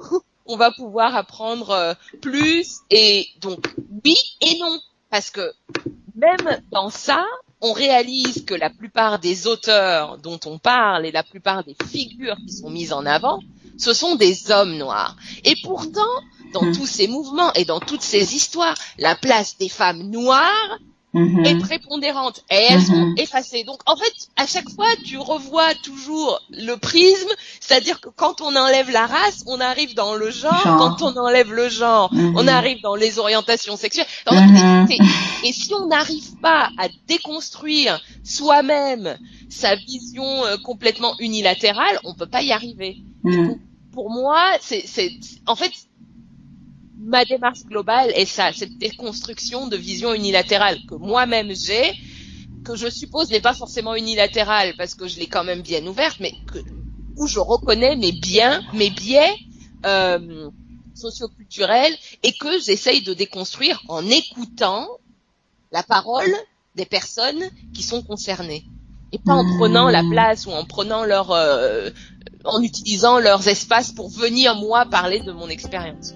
on va pouvoir apprendre euh, plus. Et donc, oui et non. Parce que même dans ça, on réalise que la plupart des auteurs dont on parle et la plupart des figures qui sont mises en avant, ce sont des hommes noirs. Et pourtant, dans mmh. tous ces mouvements et dans toutes ces histoires, la place des femmes noires mmh. est prépondérante et elles mmh. sont effacées. Donc en fait, à chaque fois, tu revois toujours le prisme, c'est-à-dire que quand on enlève la race, on arrive dans le genre, genre. Quand on enlève le genre, mmh. on arrive dans les orientations sexuelles. Donc, mmh. c'est, c'est, et si on n'arrive pas à déconstruire soi-même sa vision euh, complètement unilatérale, on peut pas y arriver. Mmh. Pour, pour moi, c'est, c'est, en fait, ma démarche globale est ça, cette déconstruction de vision unilatérale que moi-même j'ai, que je suppose n'est pas forcément unilatérale parce que je l'ai quand même bien ouverte, mais que, où je reconnais mes biens, mes biais euh, socioculturels et que j'essaye de déconstruire en écoutant la parole des personnes qui sont concernées et pas en prenant la place ou en prenant leur, euh, en utilisant leurs espaces pour venir moi parler de mon expérience.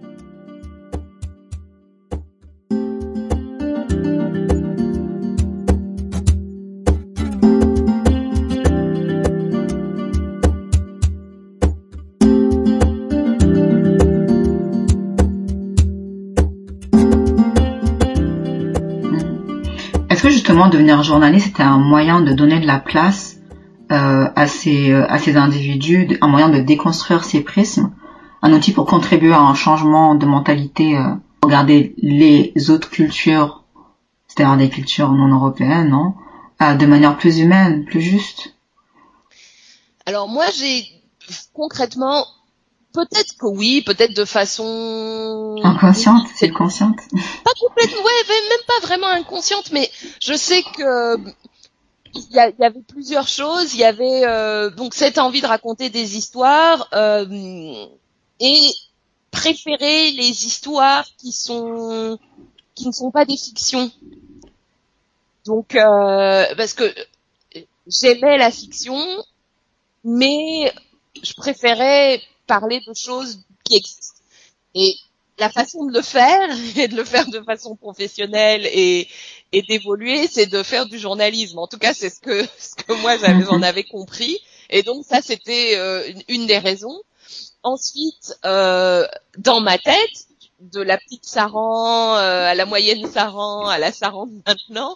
Est-ce que justement devenir journaliste c'était un moyen de donner de la place euh, à ces euh, à ces individus, un moyen de déconstruire ces prismes, un outil pour contribuer à un changement de mentalité, euh, regarder les autres cultures, c'est-à-dire des cultures non européennes, non, euh, de manière plus humaine, plus juste? Alors moi j'ai concrètement peut-être que oui, peut-être de façon inconsciente, c'est consciente. Pas complètement, ouais, même pas vraiment inconsciente, mais je sais que il y, a, il y avait plusieurs choses. Il y avait euh, donc cette envie de raconter des histoires euh, et préférer les histoires qui sont qui ne sont pas des fictions. Donc euh, parce que j'aimais la fiction, mais je préférais parler de choses qui existent. Et la façon de le faire, et de le faire de façon professionnelle et, et d'évoluer, c'est de faire du journalisme. En tout cas, c'est ce que, ce que moi j'avais, j'en avais compris. Et donc ça, c'était euh, une, une des raisons. Ensuite, euh, dans ma tête, de la petite Saran euh, à la moyenne Saran à la Saran de maintenant,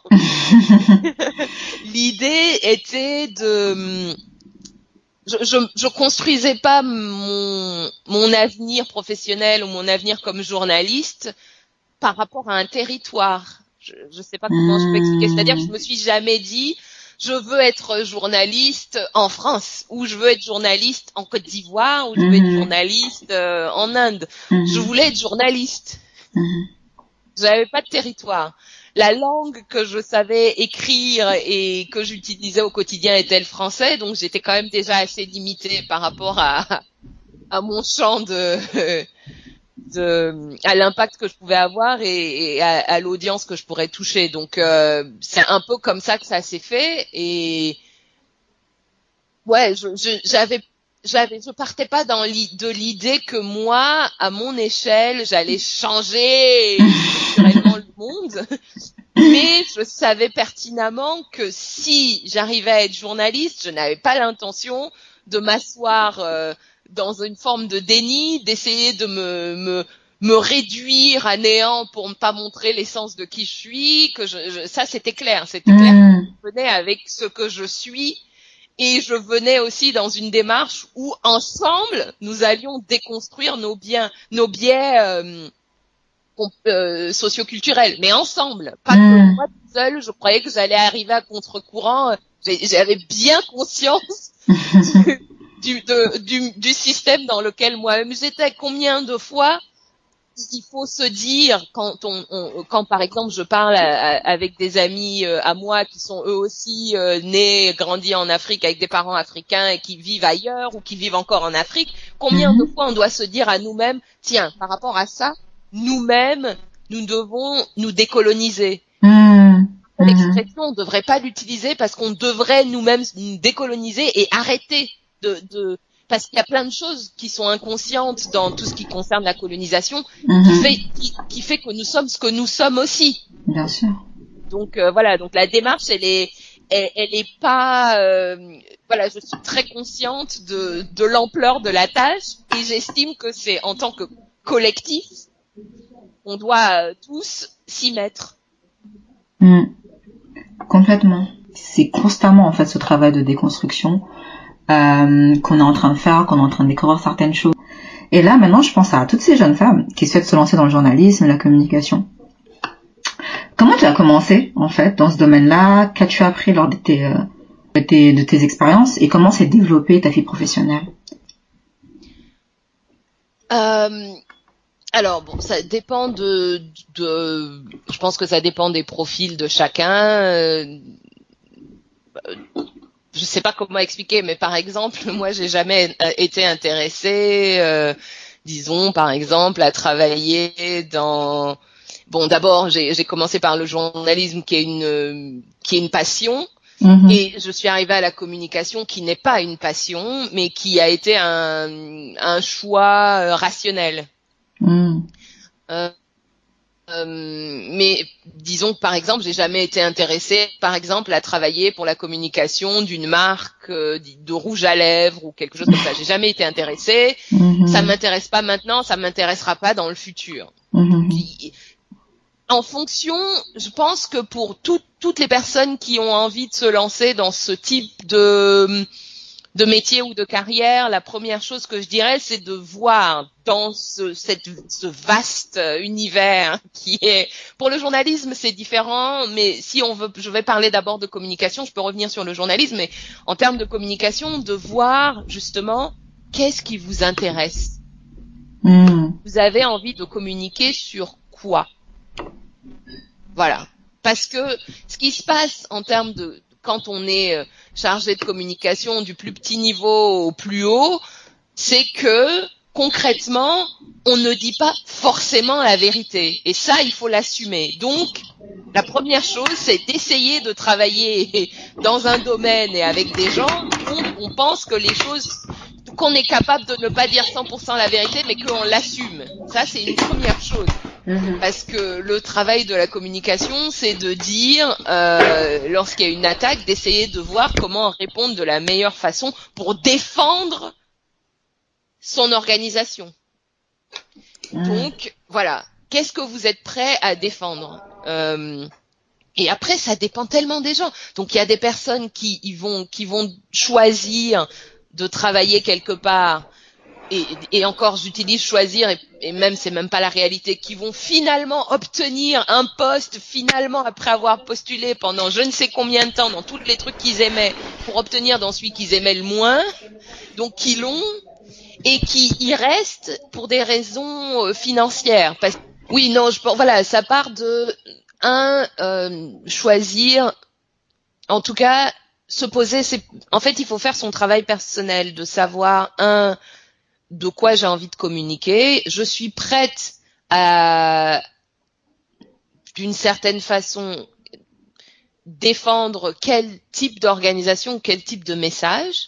l'idée était de Je, je, je construisais pas mon, mon avenir professionnel ou mon avenir comme journaliste par rapport à un territoire. Je, je sais pas comment je peux expliquer. C'est-à-dire que je me suis jamais dit, je veux être journaliste en France, ou je veux être journaliste en Côte d'Ivoire, ou je veux être journaliste euh, en Inde. Je voulais être journaliste. J'avais pas de territoire. La langue que je savais écrire et que j'utilisais au quotidien était le français, donc j'étais quand même déjà assez limitée par rapport à, à mon champ de, de, à l'impact que je pouvais avoir et, et à, à l'audience que je pourrais toucher. Donc euh, c'est un peu comme ça que ça s'est fait et ouais, je, je, j'avais J'avais, je partais pas dans l'i- de l'idée que moi, à mon échelle, j'allais changer structurellement le monde, mais je savais pertinemment que si j'arrivais à être journaliste, je n'avais pas l'intention de m'asseoir euh, dans une forme de déni, d'essayer de me, me me réduire à néant pour ne pas montrer l'essence de qui je suis. Que je, je ça c'était clair, c'était clair. Que je venais avec ce que je suis. Et je venais aussi dans une démarche où ensemble nous allions déconstruire nos biens, nos biais euh, euh, socioculturels, mais ensemble, pas mmh. que moi toute seule. Je croyais que j'allais arriver à contre-courant. J'ai, j'avais bien conscience du, du, de, du, du système dans lequel moi-même j'étais. Combien de fois il faut se dire quand on, on quand par exemple je parle à, à, avec des amis euh, à moi qui sont eux aussi euh, nés, grandis en Afrique avec des parents africains et qui vivent ailleurs ou qui vivent encore en Afrique, combien de fois on doit se dire à nous-mêmes, tiens, par rapport à ça, nous-mêmes, nous devons nous décoloniser. Mmh. L'expression, on devrait pas l'utiliser parce qu'on devrait nous-mêmes nous décoloniser et arrêter de, de parce qu'il y a plein de choses qui sont inconscientes dans tout ce qui concerne la colonisation, mm-hmm. qui fait qui, qui fait que nous sommes ce que nous sommes aussi. Bien sûr. Donc euh, voilà, donc la démarche, elle est, elle, elle est pas, euh, voilà, je suis très consciente de de l'ampleur de la tâche et j'estime que c'est en tant que collectif, on doit euh, tous s'y mettre. Mm. Complètement. C'est constamment en fait ce travail de déconstruction euh, qu'on est en train de faire, qu'on est en train de découvrir certaines choses. Et là maintenant, je pense à toutes ces jeunes femmes qui souhaitent se lancer dans le journalisme et la communication. Comment tu as commencé, en fait, dans ce domaine-là? Qu'as-tu appris lors de tes, euh, de tes, de tes expériences et comment s'est développée ta vie professionnelle? Euh, alors bon, ça dépend de, de, je pense que ça dépend des profils de chacun. Euh, je sais pas comment expliquer, mais par exemple, moi, j'ai jamais été intéressée, euh, disons, par exemple, à travailler dans Bon, d'abord, j'ai, j'ai commencé par le journalisme, qui est une, qui est une passion, mmh. et je suis arrivée à la communication, qui n'est pas une passion, mais qui a été un, un choix euh, rationnel. Mmh. Euh, euh, mais disons que, par exemple, j'ai jamais été intéressée, par exemple, à travailler pour la communication d'une marque euh, de rouge à lèvres ou quelque chose comme ça. J'ai jamais été intéressée. Mmh. Ça m'intéresse pas maintenant, ça m'intéressera pas dans le futur. Mmh. Puis, en fonction, je pense que pour tout, toutes les personnes qui ont envie de se lancer dans ce type de, de métier ou de carrière, la première chose que je dirais, c'est de voir dans ce, cette, ce vaste univers qui est, pour le journalisme, c'est différent, mais si on veut, je vais parler d'abord de communication, je peux revenir sur le journalisme, mais en termes de communication, de voir justement qu'est-ce qui vous intéresse. Mmh. Vous avez envie de communiquer sur quoi? Voilà, parce que ce qui se passe en termes de quand on est chargé de communication du plus petit niveau au plus haut, c'est que concrètement, on ne dit pas forcément la vérité. Et ça, il faut l'assumer. Donc, la première chose, c'est d'essayer de travailler dans un domaine et avec des gens où on pense que les choses, qu'on est capable de ne pas dire cent pour cent la vérité, mais qu'on l'assume. Ça, c'est une première chose. Mmh. Parce que le travail de la communication, c'est de dire, euh, lorsqu'il y a une attaque, d'essayer de voir comment répondre de la meilleure façon pour défendre son organisation. Mmh. Donc, voilà. Qu'est-ce que vous êtes prêt à défendre? euh, Et après, ça dépend tellement des gens. Donc, il y a des personnes qui ils vont, qui vont choisir de travailler quelque part. Et, et encore, j'utilise choisir, et, et même, c'est même pas la réalité, qui vont finalement obtenir un poste, finalement, après avoir postulé pendant je ne sais combien de temps dans tous les trucs qu'ils aimaient, pour obtenir dans celui qu'ils aimaient le moins, donc qui l'ont, et qui y restent pour des raisons euh, financières. Parce, oui, non, je pense, voilà, ça part de, un, euh, choisir, en tout cas, se poser, c'est, en fait, il faut faire son travail personnel, de savoir, un, de quoi j'ai envie de communiquer. Je suis prête à, d'une certaine façon, défendre quel type d'organisation, quel type de message.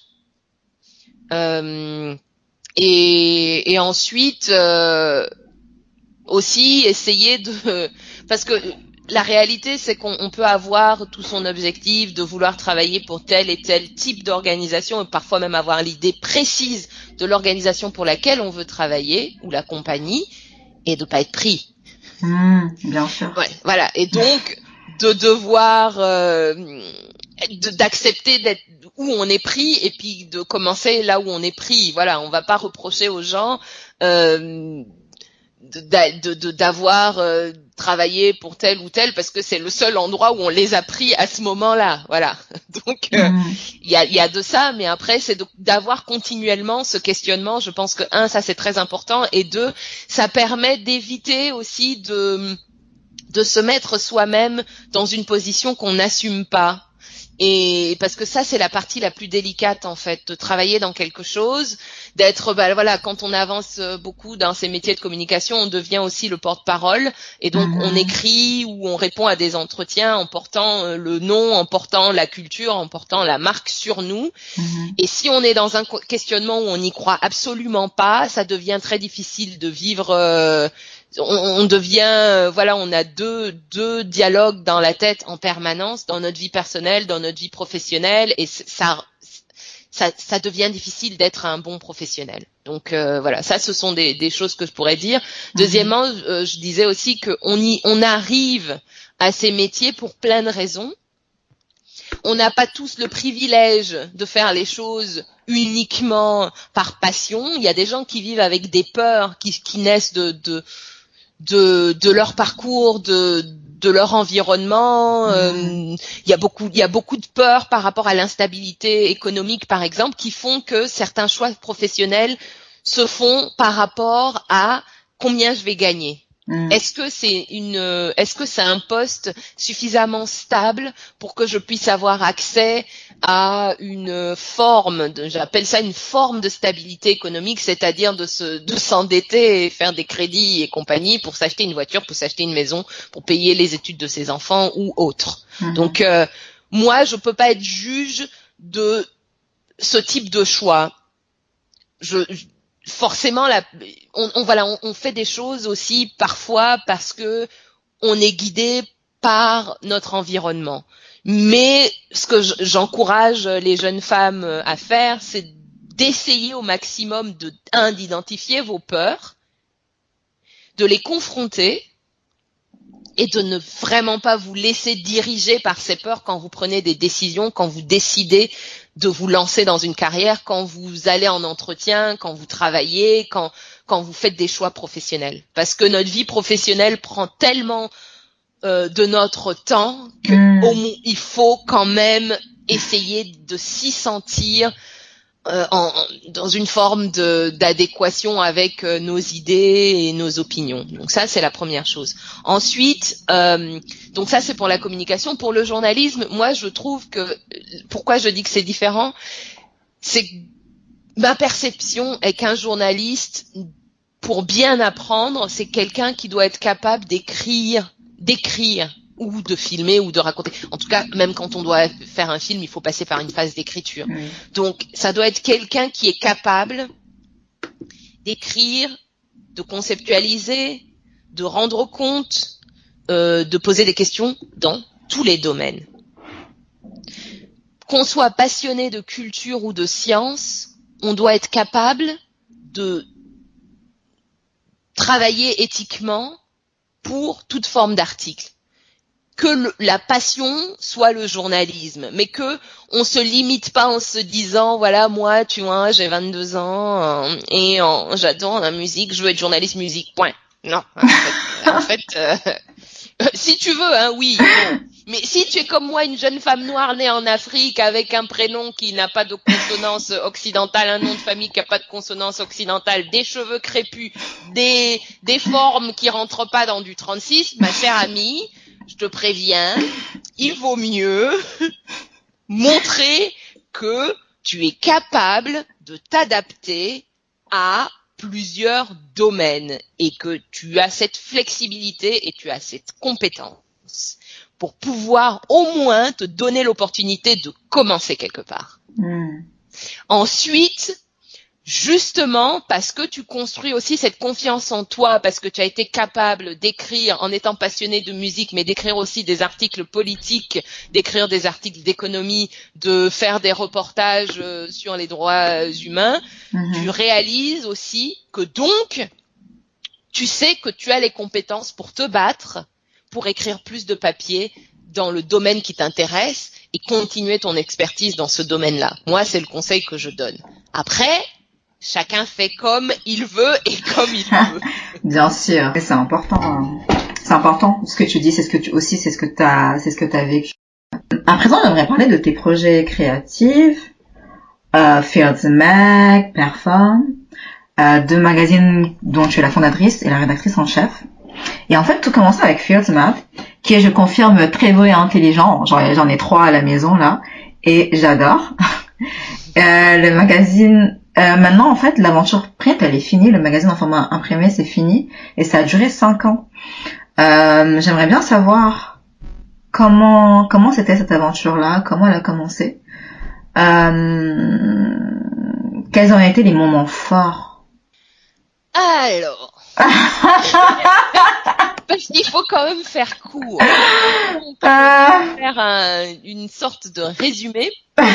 Euh, et, et ensuite, euh, aussi essayer de... Parce que la réalité, c'est qu'on on peut avoir tout son objectif de vouloir travailler pour tel et tel type d'organisation et parfois même avoir l'idée précise de l'organisation pour laquelle on veut travailler ou la compagnie et de pas être pris. Mmh, bien sûr. Ouais, voilà. Et donc de devoir euh, de, d'accepter d'être où on est pris et puis de commencer là où on est pris. Voilà, on va pas reprocher aux gens euh, de, de, de, d'avoir euh, travaillé pour tel ou tel parce que c'est le seul endroit où on les a pris à ce moment-là. Voilà. Donc il euh, mmh. y a il y a de ça, mais après c'est de, d'avoir continuellement ce questionnement. Je pense que un, ça c'est très important, et deux, ça permet d'éviter aussi de de se mettre soi-même dans une position qu'on n'assume pas. Et parce que ça, c'est la partie la plus délicate, en fait, de travailler dans quelque chose, d'être, bah, voilà, quand on avance beaucoup dans ces métiers de communication, on devient aussi le porte-parole. Et donc, mmh. on écrit ou on répond à des entretiens en portant le nom, en portant la culture, en portant la marque sur nous. Mmh. Et si on est dans un questionnement où on n'y croit absolument pas, ça devient très difficile de vivre, euh, On, on devient, voilà, on a deux, deux dialogues dans la tête en permanence, dans notre vie personnelle, dans notre vie professionnelle, et ça, ça, ça devient difficile d'être un bon professionnel. Donc euh, voilà, ça, ce sont des, des choses que je pourrais dire. Mmh. Deuxièmement, euh, je disais aussi que on y, on arrive à ces métiers pour plein de raisons. On n'a pas tous le privilège de faire les choses uniquement par passion. Il y a des gens qui vivent avec des peurs qui, qui naissent de, de de de leur parcours, de de leur environnement. Mmh. Euh, il y a beaucoup il y a beaucoup de peurs par rapport à l'instabilité économique, par exemple, qui font que certains choix professionnels se font par rapport à combien je vais gagner. Mmh. Est-ce que c'est une est-ce que c'est un poste suffisamment stable pour que je puisse avoir accès à une forme de, j'appelle ça une forme de stabilité économique, c'est-à-dire de se de s'endetter et faire des crédits et compagnie pour s'acheter une voiture, pour s'acheter une maison, pour payer les études de ses enfants ou autre. Mmh. Donc euh, moi je peux pas être juge de ce type de choix. Je, je Forcément, la, on, on voilà, on, on fait des choses aussi parfois parce que on est guidé par notre environnement. Mais ce que j'encourage les jeunes femmes à faire, c'est d'essayer au maximum de un d'identifier vos peurs, de les confronter et de ne vraiment pas vous laisser diriger par ces peurs quand vous prenez des décisions, quand vous décidez de vous lancer dans une carrière, quand vous allez en entretien, quand vous travaillez, quand quand vous faites des choix professionnels. Parce que notre vie professionnelle prend tellement euh, de notre temps qu'il mmh. faut quand même essayer de s'y sentir euh, en, dans une forme de, d'adéquation avec euh, nos idées et nos opinions. Donc ça, c'est la première chose. Ensuite, euh, donc ça, c'est pour la communication. Pour le journalisme, moi, je trouve que, pourquoi je dis que c'est différent, c'est ma perception est qu'un journaliste, pour bien apprendre, c'est quelqu'un qui doit être capable d'écrire, d'écrire, ou de filmer ou de raconter. En tout cas, même quand on doit faire un film, il faut passer par une phase d'écriture. Mmh. Donc, ça doit être quelqu'un qui est capable d'écrire, de conceptualiser, de rendre compte, euh, de poser des questions dans tous les domaines. Qu'on soit passionné de culture ou de science, on doit être capable de travailler éthiquement pour toute forme d'article. Que le, la passion soit le journalisme, mais que on se limite pas en se disant voilà moi tu vois j'ai vingt-deux ans euh, et euh, j'adore la musique, je veux être journaliste musique point. Non, en fait, en fait euh, si tu veux hein oui, bon. Mais si tu es comme moi une jeune femme noire née en Afrique avec un prénom qui n'a pas de consonance occidentale, un nom de famille qui n'a pas de consonance occidentale, des cheveux crépus, des des formes qui rentrent pas dans du trente-six, ma chère amie, je te préviens, il vaut mieux montrer que tu es capable de t'adapter à plusieurs domaines et que tu as cette flexibilité et tu as cette compétence pour pouvoir au moins te donner l'opportunité de commencer quelque part. Mmh. Ensuite, justement, parce que tu construis aussi cette confiance en toi, parce que tu as été capable d'écrire en étant passionné de musique, mais d'écrire aussi des articles politiques, d'écrire des articles d'économie, de faire des reportages sur les droits humains, mmh. tu réalises aussi que donc, tu sais que tu as les compétences pour te battre, pour écrire plus de papier dans le domaine qui t'intéresse et continuer ton expertise dans ce domaine-là. Moi, c'est le conseil que je donne. Après, chacun fait comme il veut et comme il veut. Bien sûr, c'est important. Hein. C'est important. Ce que tu dis, c'est ce que tu aussi, c'est ce que t'as, c'est ce que t'as vécu. À présent, on aimerait parler de tes projets créatifs, euh, Fields Mag, Perform, euh, deux magazines dont tu es la fondatrice et la rédactrice en chef. Et en fait, tout commence avec Fields Mag, qui est, je confirme, très beau et intelligent. J'en, j'en ai trois à la maison là, et j'adore. Euh, le magazine, euh, maintenant en fait, l'aventure print, elle est finie. Le magazine en format imprimé, c'est fini, et ça a duré cinq ans. Euh, j'aimerais bien savoir comment comment c'était cette aventure-là, comment elle a commencé, euh, quels ont été les moments forts. Alors. Parce qu'il faut quand même faire court. On peut euh... faire un, une sorte de résumé.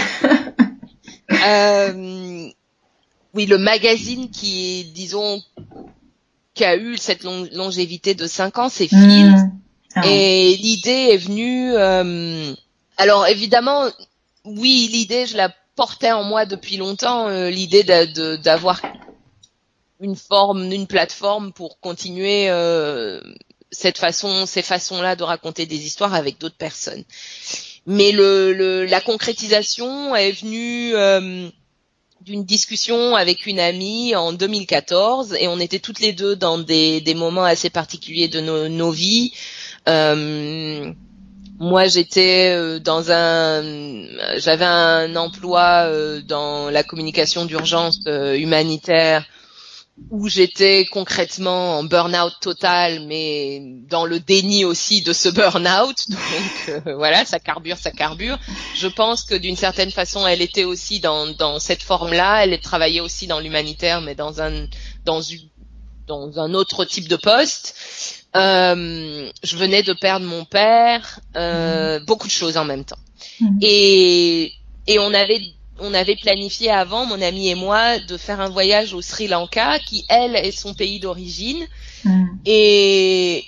euh, oui, le magazine qui est, disons, qui a eu cette long- longévité de cinq ans, c'est Field. Mmh. Oh. Et l'idée est venue. Euh, alors évidemment, oui, l'idée, je la portais en moi depuis longtemps. Euh, l'idée de, de, d'avoir une forme, une plateforme pour continuer euh, cette façon, ces façons-là de raconter des histoires avec d'autres personnes. Mais le, le la concrétisation est venue euh, d'une discussion avec une amie en deux mille quatorze, et on était toutes les deux dans des, des moments assez particuliers de nos, nos vies. Euh, moi, j'étais dans un, j'avais un emploi dans la communication d'urgence humanitaire, où j'étais concrètement en burn-out total, mais dans le déni aussi de ce burn-out. Donc euh, voilà, ça carbure, ça carbure. Je pense que d'une certaine façon, elle était aussi dans dans cette forme-là. Elle travaillait aussi dans l'humanitaire, mais dans un dans une dans un autre type de poste. Euh, je venais de perdre mon père, euh, mmh. beaucoup de choses en même temps. Mmh. Et et on avait On avait planifié avant, mon ami et moi, de faire un voyage au Sri Lanka, qui, elle, est son pays d'origine, mm. et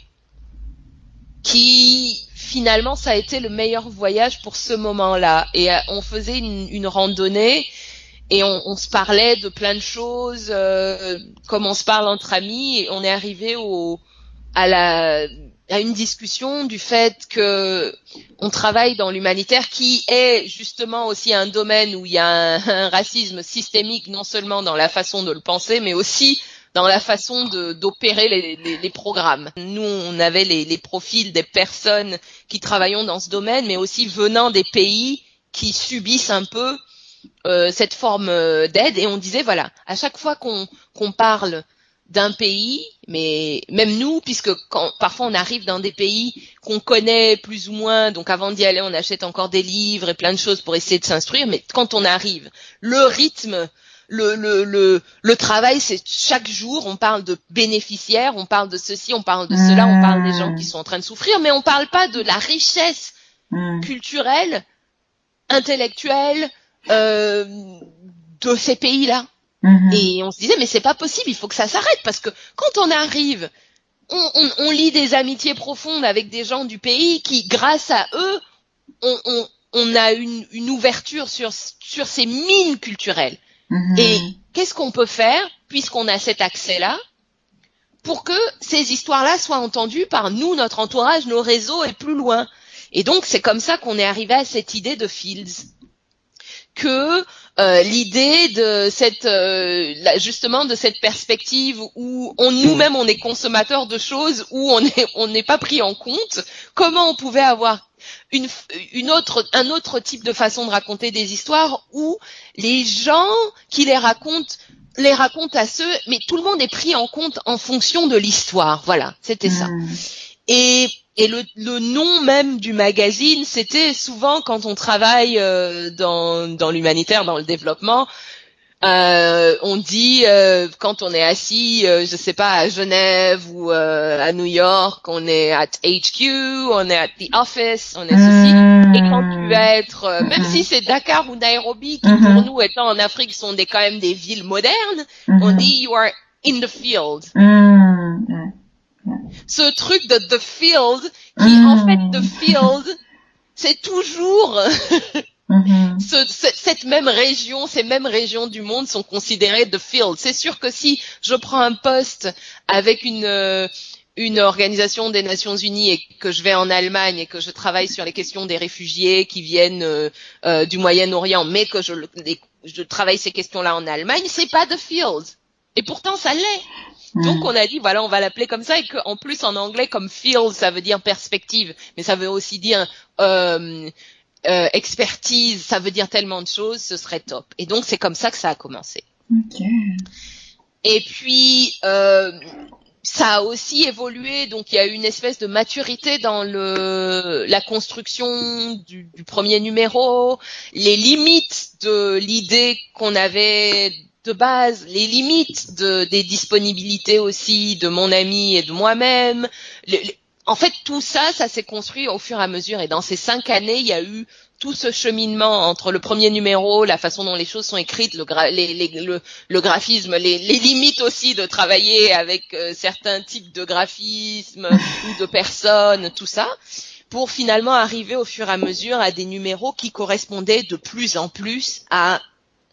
qui, finalement, ça a été le meilleur voyage pour ce moment-là. Et on faisait une, une randonnée, et on, on se parlait de plein de choses, euh, comme on se parle entre amis, et on est arrivé au, à la... à une discussion du fait que on travaille dans l'humanitaire, qui est justement aussi un domaine où il y a un, un racisme systémique, non seulement dans la façon de le penser, mais aussi dans la façon de, d'opérer les, les, les programmes. Nous, on avait les, les profils des personnes qui travaillons dans ce domaine, mais aussi venant des pays qui subissent un peu euh, cette forme d'aide, et on disait, voilà, à chaque fois qu'on, qu'on parle d'un pays, mais même nous, puisque quand, parfois on arrive dans des pays qu'on connaît plus ou moins, donc avant d'y aller, on achète encore des livres et plein de choses pour essayer de s'instruire, mais quand on arrive, le rythme, le, le, le, le travail, c'est chaque jour, on parle de bénéficiaires, on parle de ceci, on parle de mmh. cela, on parle des gens qui sont en train de souffrir, mais on parle pas de la richesse mmh. culturelle, intellectuelle, euh, de ces pays-là. Mmh. Et on se disait, mais c'est pas possible, il faut que ça s'arrête, parce que quand on arrive, on, on, on lit des amitiés profondes avec des gens du pays qui, grâce à eux, on, on, on a une, une ouverture sur, sur ces mines culturelles. Mmh. Et qu'est-ce qu'on peut faire, puisqu'on a cet accès-là, pour que ces histoires-là soient entendues par nous, notre entourage, nos réseaux et plus loin. Et donc, c'est comme ça qu'on est arrivé à cette idée de Fields. Que euh, l'idée de cette euh, la, justement de cette perspective où on nous-mêmes on est consommateurs de choses, où on est on n'est pas pris en compte, comment on pouvait avoir une une autre un autre type de façon de raconter des histoires où les gens qui les racontent les racontent à ceux, mais tout le monde est pris en compte en fonction de l'histoire. Voilà, c'était mmh. ça. Et Et le, le nom même du magazine, c'était souvent quand on travaille euh, dans, dans l'humanitaire, dans le développement, euh, on dit euh, quand on est assis, euh, je sais pas, à Genève ou euh, à New York, on est at H Q, on est at the office, on est ceci. Mmh. Et quand tu vas être, euh, même mmh. si c'est Dakar ou Nairobi, qui mmh. pour nous étant en Afrique sont des quand même des villes modernes, mmh. on dit you are in the field. Mmh. Ce truc de the field, qui mmh. en fait the field, c'est toujours mmh. ce, ce, cette même région, ces mêmes régions du monde sont considérées the field. C'est sûr que si je prends un poste avec une euh, une organisation des Nations Unies et que je vais en Allemagne et que je travaille sur les questions des réfugiés qui viennent euh, euh, du Moyen-Orient, mais que je, les, je travaille ces questions-là en Allemagne, c'est pas the field. Et pourtant ça l'est. Mmh. Donc on a dit voilà, on va l'appeler comme ça, et qu'en plus en anglais, comme field, ça veut dire perspective, mais ça veut aussi dire euh, euh, expertise, ça veut dire tellement de choses, ce serait top. Et donc c'est comme ça que ça a commencé. Ok. Et puis euh, ça a aussi évolué, donc il y a eu une espèce de maturité dans le la construction du, du premier numéro, les limites de l'idée qu'on avait de base, les limites de des disponibilités aussi de mon ami et de moi-même. Le, le, en fait, tout ça, ça s'est construit au fur et à mesure. Et dans ces cinq années, il y a eu tout ce cheminement entre le premier numéro, la façon dont les choses sont écrites, le, gra- les, les, le, le graphisme, les, les limites aussi de travailler avec euh, certains types de graphismes ou de personnes, tout ça, pour finalement arriver au fur et à mesure à des numéros qui correspondaient de plus en plus à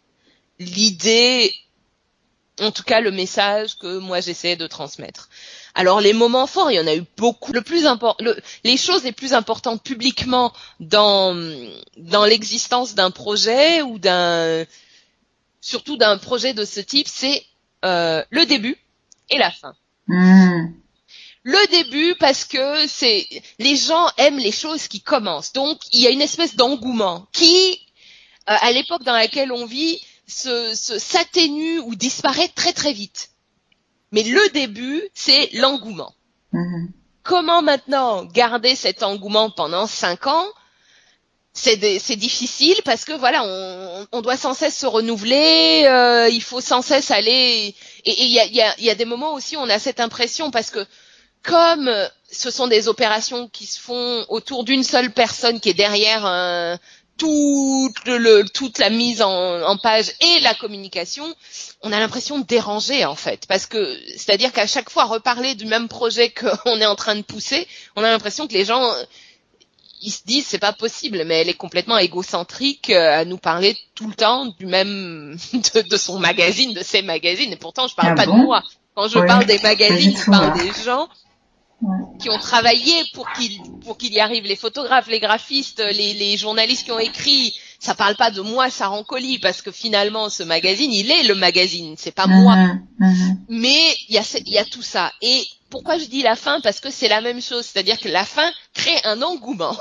l'idée, en tout cas le message que moi j'essayais de transmettre. Alors les moments forts, il y en a eu beaucoup. Le plus important, le, les choses les plus importantes publiquement dans dans l'existence d'un projet ou d'un, surtout d'un projet de ce type, c'est euh, le début et la fin. Mmh. Le début parce que c'est les gens aiment les choses qui commencent, donc il y a une espèce d'engouement qui, euh, à l'époque dans laquelle on vit, se, se s'atténue ou disparaît très très vite. Mais le début, c'est l'engouement. Mmh. Comment maintenant garder cet engouement pendant cinq ans? C'est, des, c'est difficile parce que voilà, on, on doit sans cesse se renouveler, euh, il faut sans cesse aller. Et il y a, y, a, y a des moments aussi où on a cette impression parce que comme ce sont des opérations qui se font autour d'une seule personne qui est derrière un, toute, le, toute la mise en, en page et la communication, on a l'impression de déranger en fait, parce que c'est-à-dire qu'à chaque fois reparler du même projet qu'on est en train de pousser, on a l'impression que les gens ils se disent c'est pas possible, mais elle est complètement égocentrique à nous parler tout le temps du même de, de son magazine, de ses magazines, et pourtant je parle ah pas bon de moi. Quand je ouais, parle des magazines, je tout, parle là. des gens Ouais. qui ont travaillé pour qu'il pour qu'il y arrive, les photographes, les graphistes, les, les journalistes qui ont écrit. Ça parle pas de moi, ça Rancoli, parce que finalement ce magazine, il est le magazine, c'est pas mmh, moi. Mmh. Mais il y a il y a tout ça. Et pourquoi je dis la fin? Parce que c'est la même chose, c'est-à-dire que la fin crée un engouement.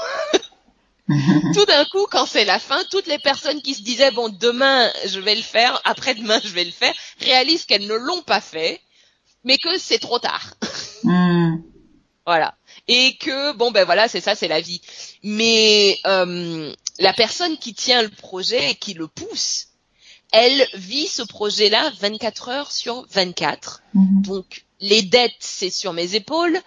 Tout d'un coup, quand c'est la fin, toutes les personnes qui se disaient bon demain je vais le faire, après-demain je vais le faire, réalisent qu'elles ne l'ont pas fait, mais que c'est trop tard. Mmh. Voilà. Et que, bon, ben voilà, c'est ça, c'est la vie. Mais euh, la personne qui tient le projet et qui le pousse, elle vit ce projet-là vingt-quatre heures sur vingt-quatre. Mmh. Donc, les dettes, c'est sur mes épaules.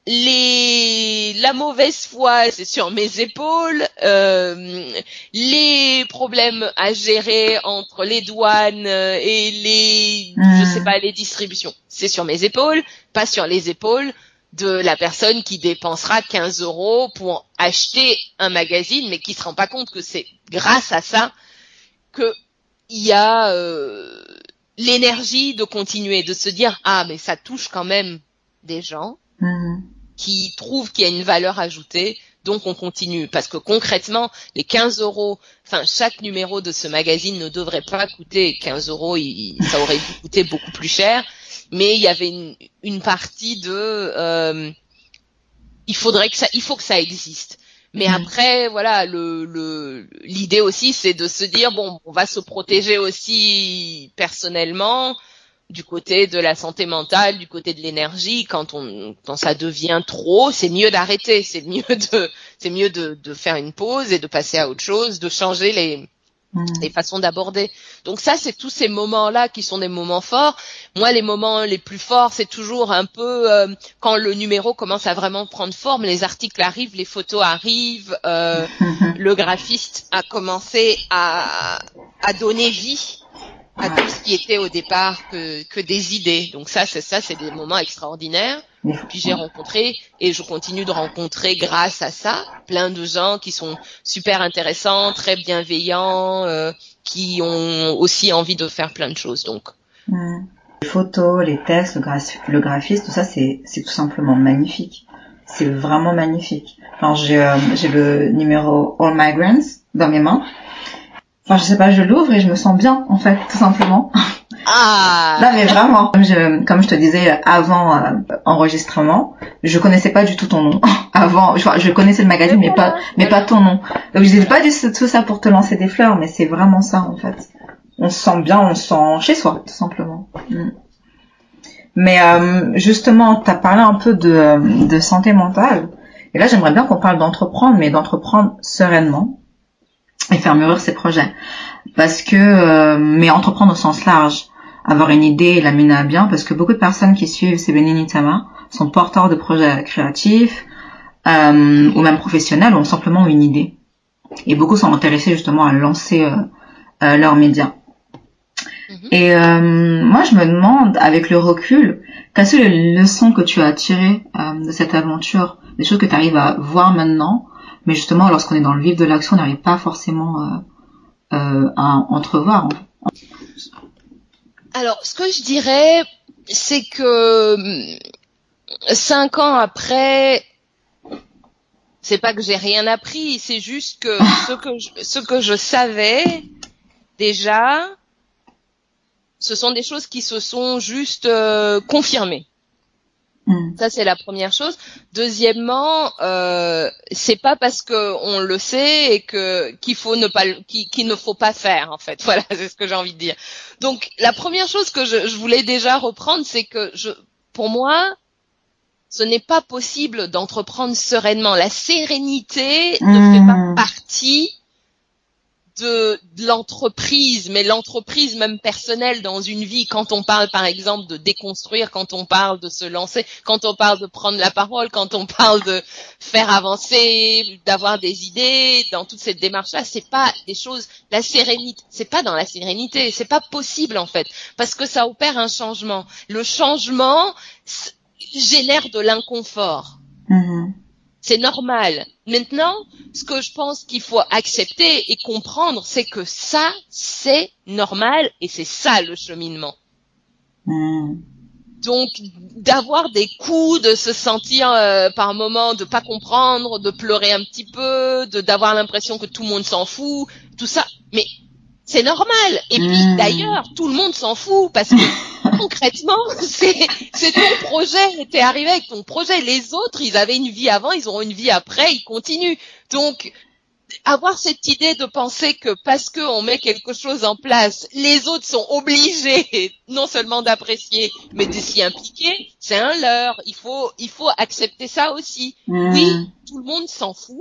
Les la mauvaise foi, c'est sur mes épaules. Euh, les problèmes à gérer entre les douanes et les, mmh. je sais pas, les distributions, c'est sur mes épaules, pas sur les épaules de la personne qui dépensera quinze euros pour acheter un magazine, mais qui se rend pas compte que c'est grâce à ça que il y a euh, l'énergie de continuer, de se dire ah mais ça touche quand même des gens Mmh. qui trouvent qu'il y a une valeur ajoutée, donc on continue. Parce que concrètement, les quinze euros, enfin chaque numéro de ce magazine ne devrait pas coûter quinze euros, il, ça aurait dû coûter beaucoup plus cher. Mais il y avait une, une partie de, euh, il faudrait que ça, il faut que ça existe. Mais mmh. après, voilà, le, le, l'idée aussi, c'est de se dire bon, on va se protéger aussi personnellement du côté de la santé mentale, du côté de l'énergie. Quand on, quand ça devient trop, c'est mieux d'arrêter, c'est mieux de, c'est mieux de, de faire une pause et de passer à autre chose, de changer les. Mmh. les façons d'aborder. Donc ça, c'est tous ces moments-là qui sont des moments forts. Moi, les moments les plus forts, c'est toujours un peu euh, quand le numéro commence à vraiment prendre forme, les articles arrivent, les photos arrivent, euh, mmh. le graphiste a commencé à, à donner vie à tout ce qui était au départ que, que des idées. Donc ça, c'est ça, c'est des moments extraordinaires. Puis j'ai rencontré, et je continue de rencontrer grâce à ça, plein de gens qui sont super intéressants, très bienveillants, euh, qui ont aussi envie de faire plein de choses. Donc, mmh. les photos, les textes, le, graph- le graphisme, tout ça, c'est, c'est tout simplement magnifique. C'est vraiment magnifique. Enfin, j'ai, euh, j'ai le numéro All Migrants dans mes mains. Enfin, je sais pas, je l'ouvre et je me sens bien, en fait, tout simplement. Ah. Non mais vraiment, comme je, comme je te disais avant euh, enregistrement, je connaissais pas du tout ton nom. Avant, je, je connaissais le magazine, mais, mais pas, mais voilà. Pas ton nom. Donc je disais pas du tout ça pour te lancer des fleurs, mais c'est vraiment ça en fait. On se sent bien, on se sent chez soi, tout simplement. Mm. Mais euh, justement, t'as parlé un peu de, de santé mentale, et là j'aimerais bien qu'on parle d'entreprendre, mais d'entreprendre sereinement et faire mûrir ses projets. Parce que, euh, mais entreprendre au sens large, avoir une idée et la mener à bien, parce que beaucoup de personnes qui suivent Sebene Nitama sont porteurs de projets créatifs euh, ou même professionnels, ou ont simplement une idée. Et beaucoup sont intéressés justement à lancer euh, euh, leurs médias. Mm-hmm. Et euh, moi, je me demande, avec le recul, quelles sont les leçons que tu as tirées euh, de cette aventure, des choses que tu arrives à voir maintenant, mais justement, lorsqu'on est dans le vif de l'action, on n'arrive pas forcément euh, euh, à entrevoir. Alors, ce que je dirais, c'est que cinq ans après, c'est pas que j'ai rien appris, c'est juste que ce que je, ce que je savais déjà, ce sont des choses qui se sont juste euh, confirmées. Mm. Ça, c'est la première chose. Deuxièmement, euh, c'est pas parce que on le sait et que qu'il faut ne pas qu'il, qu'il ne faut pas faire, en fait. Voilà, c'est ce que j'ai envie de dire. Donc, la première chose que je, je voulais déjà reprendre, c'est que je, pour moi, ce n'est pas possible d'entreprendre sereinement. La sérénité mmh. ne fait pas partie de, de l'entreprise, mais l'entreprise même personnelle dans une vie, quand on parle par exemple de déconstruire, quand on parle de se lancer, quand on parle de prendre la parole, quand on parle de faire avancer, d'avoir des idées, dans toute cette démarche-là, c'est pas des choses, la sérénité, c'est pas dans la sérénité, c'est pas possible en fait, parce que ça opère un changement. Le changement génère de l'inconfort. Mmh. C'est normal. Maintenant, ce que je pense qu'il faut accepter et comprendre, c'est que ça, c'est normal et c'est ça le cheminement. Mmh. Donc, d'avoir des coups, de se sentir euh, par moments, de pas comprendre, de pleurer un petit peu, de d'avoir l'impression que tout le monde s'en fout, tout ça, mais c'est normal. Et puis, mmh. d'ailleurs, tout le monde s'en fout parce que concrètement, c'est, c'est ton projet. T'es arrivé avec ton projet. Les autres, ils avaient une vie avant, ils auront une vie après, ils continuent. Donc, avoir cette idée de penser que parce qu'on met quelque chose en place, les autres sont obligés non seulement d'apprécier, mais de s'y impliquer, c'est un leurre. Il faut, il faut accepter ça aussi. Mmh. Oui, tout le monde s'en fout,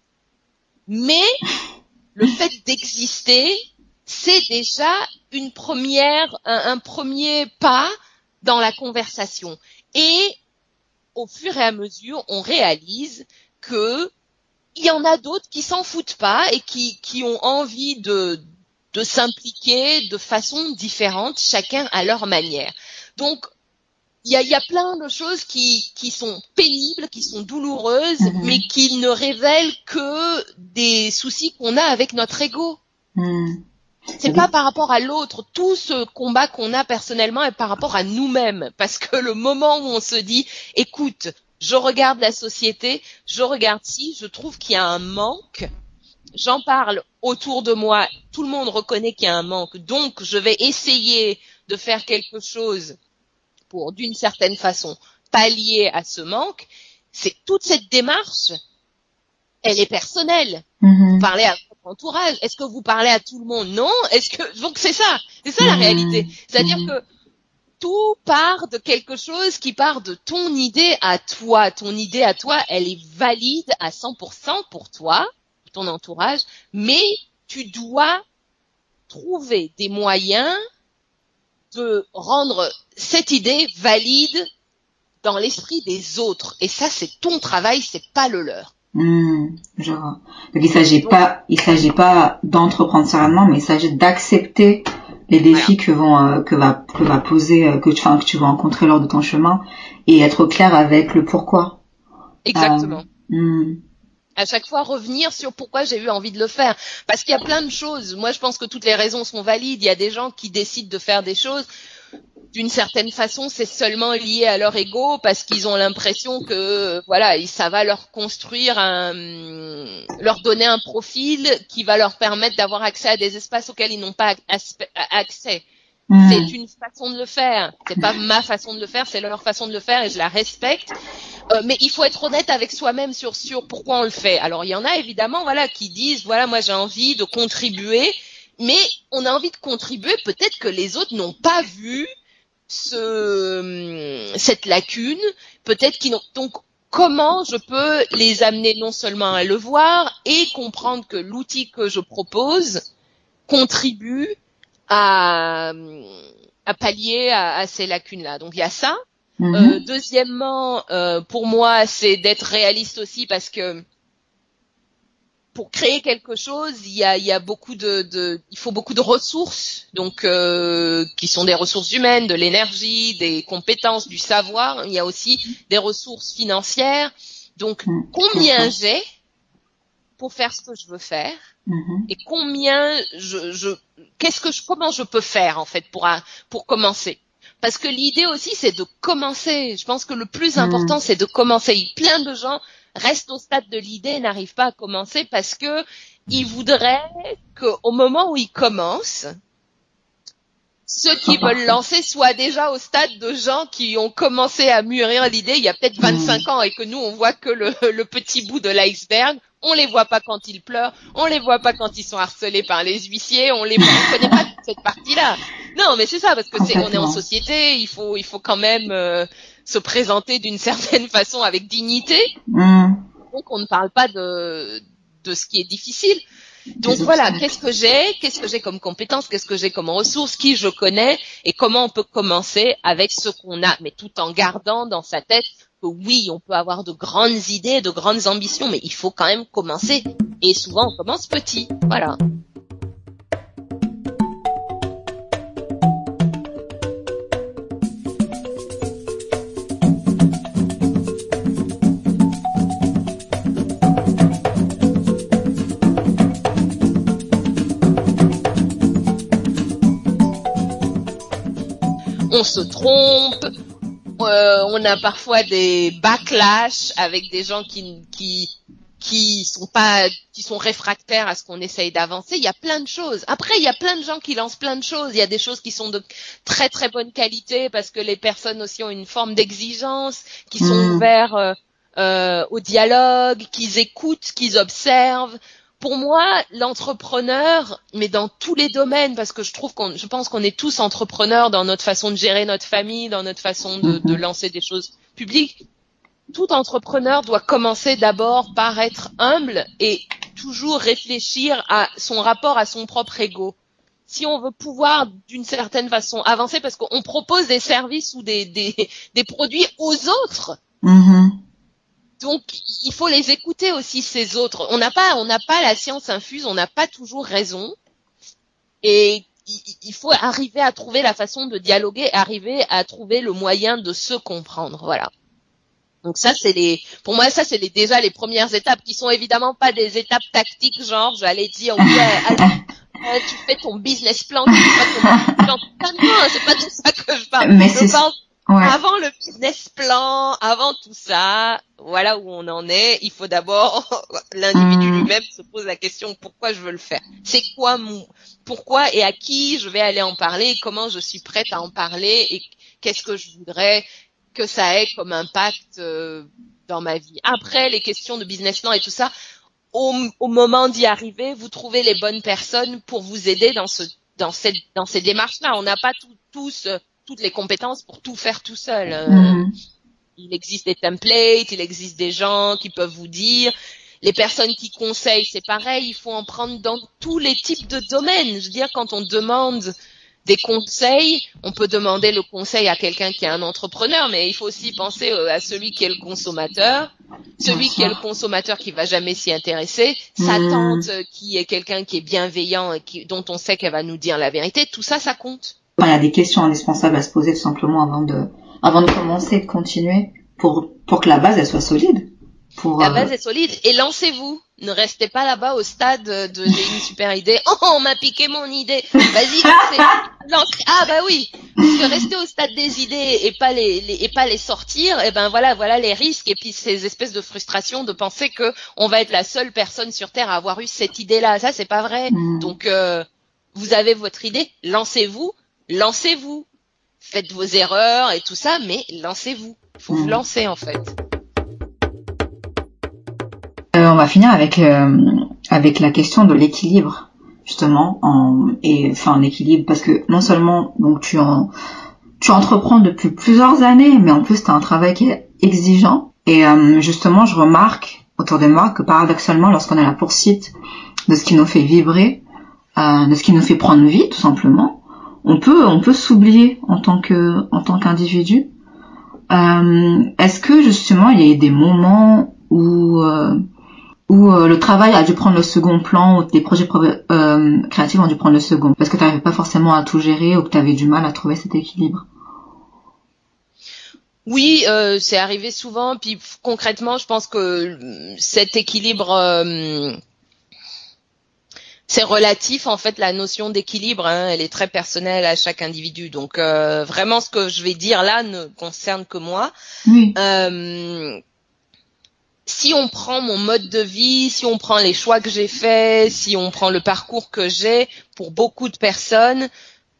mais le fait d'exister, c'est déjà une première, un, un premier pas dans la conversation. Et au fur et à mesure, on réalise que il y en a d'autres qui s'en foutent pas et qui, qui ont envie de, de s'impliquer de façon différente, chacun à leur manière. Donc, il y a, il y a plein de choses qui, qui sont pénibles, qui sont douloureuses, mmh. mais qui ne révèlent que des soucis qu'on a avec notre ego. Mmh. C'est pas par rapport à l'autre. Tout ce combat qu'on a personnellement est par rapport à nous-mêmes. Parce que le moment où on se dit, écoute, je regarde la société, je regarde si, je trouve qu'il y a un manque, j'en parle autour de moi, tout le monde reconnaît qu'il y a un manque, donc je vais essayer de faire quelque chose pour, d'une certaine façon, pallier à ce manque. C'est toute cette démarche, elle est personnelle. Mm-hmm. Vous parlez à votre entourage. Est-ce que vous parlez à tout le monde? Non. Est-ce que, donc c'est ça. C'est ça mm-hmm. la réalité. C'est-à-dire mm-hmm. que tout part de quelque chose qui part de ton idée à toi. Ton idée à toi, elle est valide à cent pour cent pour toi, ton entourage, mais tu dois trouver des moyens de rendre cette idée valide dans l'esprit des autres. Et ça, c'est ton travail, c'est pas le leur. Mmh, je vois. Donc il s'agit Donc, pas, il s'agit pas d'entreprendre sereinement, mais il s'agit d'accepter les défis voilà. que vont euh, que va que va poser euh, que tu enfin que tu vas rencontrer lors de ton chemin et être clair avec le pourquoi. Exactement. Euh, mmh. À chaque fois revenir sur pourquoi j'ai eu envie de le faire, parce qu'il y a plein de choses. Moi, je pense que toutes les raisons sont valides. Il y a des gens qui décident de faire des choses. D'une certaine façon, c'est seulement lié à leur ego parce qu'ils ont l'impression que voilà, ça va leur construire un, leur donner un profil qui va leur permettre d'avoir accès à des espaces auxquels ils n'ont pas accès. Mmh. C'est une façon de le faire. C'est pas ma façon de le faire, c'est leur façon de le faire et je la respecte. Euh, mais il faut être honnête avec soi-même sur sur pourquoi on le fait. Alors il y en a évidemment, voilà, qui disent, voilà, moi j'ai envie de contribuer, mais on a envie de contribuer. Peut-être que les autres n'ont pas vu ce cette lacune. Peut-être qu'ils n'ont donc. Comment je peux les amener non seulement à le voir et comprendre que l'outil que je propose contribue à, à pallier à, à ces lacunes-là. Donc il y a ça. Mm-hmm. Euh, deuxièmement, euh, pour moi, c'est d'être réaliste aussi parce que pour créer quelque chose, il y a, il y a beaucoup de, de, il faut beaucoup de ressources, donc euh, qui sont des ressources humaines, de l'énergie, des compétences, du savoir. Il y a aussi des ressources financières. Donc, combien j'ai pour faire ce que je veux faire mm-hmm. et combien je, je, qu'est-ce que je, comment je peux faire en fait pour pour commencer. Parce que l'idée aussi, c'est de commencer. Je pense que le plus mm-hmm. important, c'est de commencer. Plein de gens restent au stade de l'idée et n'arrivent pas à commencer parce que ils voudraient qu'au moment où ils commencent, ceux qui veulent lancer soient déjà au stade de gens qui ont commencé à mûrir l'idée il y a peut-être vingt-cinq ans et que nous, on voit que le, le petit bout de l'iceberg. On les voit pas quand ils pleurent, on les voit pas quand ils sont harcelés par les huissiers, on les voit, on connaît pas toute cette partie-là. Non, mais c'est ça, parce que c'est, on est en société, il faut, il faut quand même euh, se présenter d'une certaine façon avec dignité. Mm. Donc on ne parle pas de de ce qui est difficile. Donc voilà, qu'est-ce que j'ai, qu'est-ce que j'ai comme compétences, qu'est-ce que j'ai comme ressources, qui je connais et comment on peut commencer avec ce qu'on a, mais tout en gardant dans sa tête que oui, on peut avoir de grandes idées, de grandes ambitions, mais il faut quand même commencer. Et souvent, on commence petit. Voilà. On se trompe, euh, on a parfois des backlash avec des gens qui qui qui sont pas qui sont réfractaires à ce qu'on essaye d'avancer. Il y a plein de choses. Après, il y a plein de gens qui lancent plein de choses. Il y a des choses qui sont de très très bonne qualité parce que les personnes aussi ont une forme d'exigence, qui sont mmh. ouverts euh, euh, au dialogue, qu'ils écoutent, qu'ils observent. Pour moi, l'entrepreneur, mais dans tous les domaines, parce que je trouve qu'on, je pense qu'on est tous entrepreneurs dans notre façon de gérer notre famille, dans notre façon de, de lancer des choses publiques. Tout entrepreneur doit commencer d'abord par être humble et toujours réfléchir à son rapport à son propre ego. Si on veut pouvoir d'une certaine façon avancer, parce qu'on propose des services ou des des, des produits aux autres. Mm-hmm. Donc, il faut les écouter aussi, ces autres. On n'a pas, on n'a pas la science infuse, on n'a pas toujours raison. Et il faut arriver à trouver la façon de dialoguer, arriver à trouver le moyen de se comprendre. Voilà. Donc ça, c'est les, pour moi, ça, c'est les, déjà les premières étapes qui sont évidemment pas des étapes tactiques, genre, j'allais dire, ouais, alors, euh, tu fais ton business plan, tu fais pas ton business plan. Non, c'est pas de ça que je parle. Mais je c'est... parle Ouais. Avant le business plan, avant tout ça, voilà où on en est. Il faut d'abord, l'individu mmh. lui-même se pose la question, pourquoi je veux le faire? C'est quoi mon, pourquoi et à qui je vais aller en parler? Comment je suis prête à en parler? Et qu'est-ce que je voudrais que ça ait comme impact euh, dans ma vie? Après, les questions de business plan et tout ça, au, au moment d'y arriver, vous trouvez les bonnes personnes pour vous aider dans ce, dans cette, dans ces démarches-là. On n'a pas tout, tous toutes les compétences pour tout faire tout seul. Mm-hmm. Il existe des templates, il existe des gens qui peuvent vous dire. Les personnes qui conseillent, c'est pareil, il faut en prendre dans tous les types de domaines. Je veux dire, quand on demande des conseils, on peut demander le conseil à quelqu'un qui est un entrepreneur, mais il faut aussi penser à celui qui est le consommateur, celui qui est le consommateur qui va jamais s'y intéresser, sa mmh. tante qui est quelqu'un qui est bienveillant et qui, dont on sait qu'elle va nous dire la vérité. Tout ça, ça compte. Il y a des questions indispensables à se poser tout simplement avant de, avant de commencer, de continuer, pour, pour que la base, elle soit solide. Pour, la base euh... est solide et lancez-vous. Ne restez pas là-bas au stade de j'ai une super idée. Oh, on m'a piqué mon idée. Vas-y, lancez. lancez. Ah bah oui. Parce que rester au stade des idées et pas les, les et pas les sortir, et ben voilà, voilà les risques et puis ces espèces de frustration de penser que on va être la seule personne sur terre à avoir eu cette idée-là. Ça c'est pas vrai. Mmh. Donc euh, vous avez votre idée, lancez-vous. lancez-vous. Faites vos erreurs et tout ça, mais lancez-vous. Faut mmh. vous lancer, en fait. Euh, on va finir avec euh, avec la question de l'équilibre, justement, en, et enfin l'équilibre, parce que non seulement donc tu en tu entreprends depuis plusieurs années, mais en plus tu as un travail qui est exigeant. Et euh, justement, je remarque autour de moi que paradoxalement, lorsqu'on est à la poursuite de ce qui nous fait vibrer, euh, de ce qui nous fait prendre vie, tout simplement, on peut on peut s'oublier en tant que en tant qu'individu. Euh, est-ce que justement il y a eu des moments où euh, où euh, le travail a dû prendre le second plan, ou des projets euh, créatifs ont dû prendre le second, parce que tu n'arrivais pas forcément à tout gérer, ou que tu avais du mal à trouver cet équilibre? Oui, euh, c'est arrivé souvent. Puis concrètement, je pense que cet équilibre, euh, c'est relatif. En fait, la notion d'équilibre, hein, elle est très personnelle à chaque individu. Donc euh, vraiment, ce que je vais dire là ne concerne que moi. Oui. Euh, Si on prend mon mode de vie, si on prend les choix que j'ai faits, si on prend le parcours que j'ai, pour beaucoup de personnes,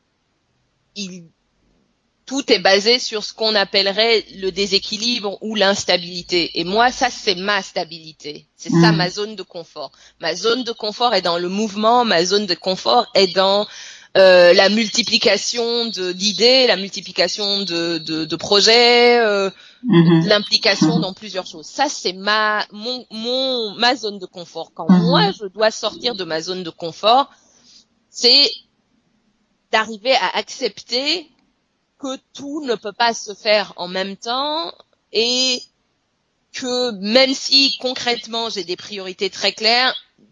il, tout est basé sur ce qu'on appellerait le déséquilibre ou l'instabilité. Et moi, ça, c'est ma stabilité. C'est mmh. ça, ma zone de confort. Ma zone de confort est dans le mouvement, ma zone de confort est dans Euh, la multiplication de d'idées, la multiplication de de, de projets, euh, mm-hmm. de l'implication mm-hmm. dans plusieurs choses. Ça, c'est ma mon mon ma zone de confort. Quand mm-hmm. moi je dois sortir de ma zone de confort, c'est d'arriver à accepter que tout ne peut pas se faire en même temps et que même si concrètement j'ai des priorités très claires,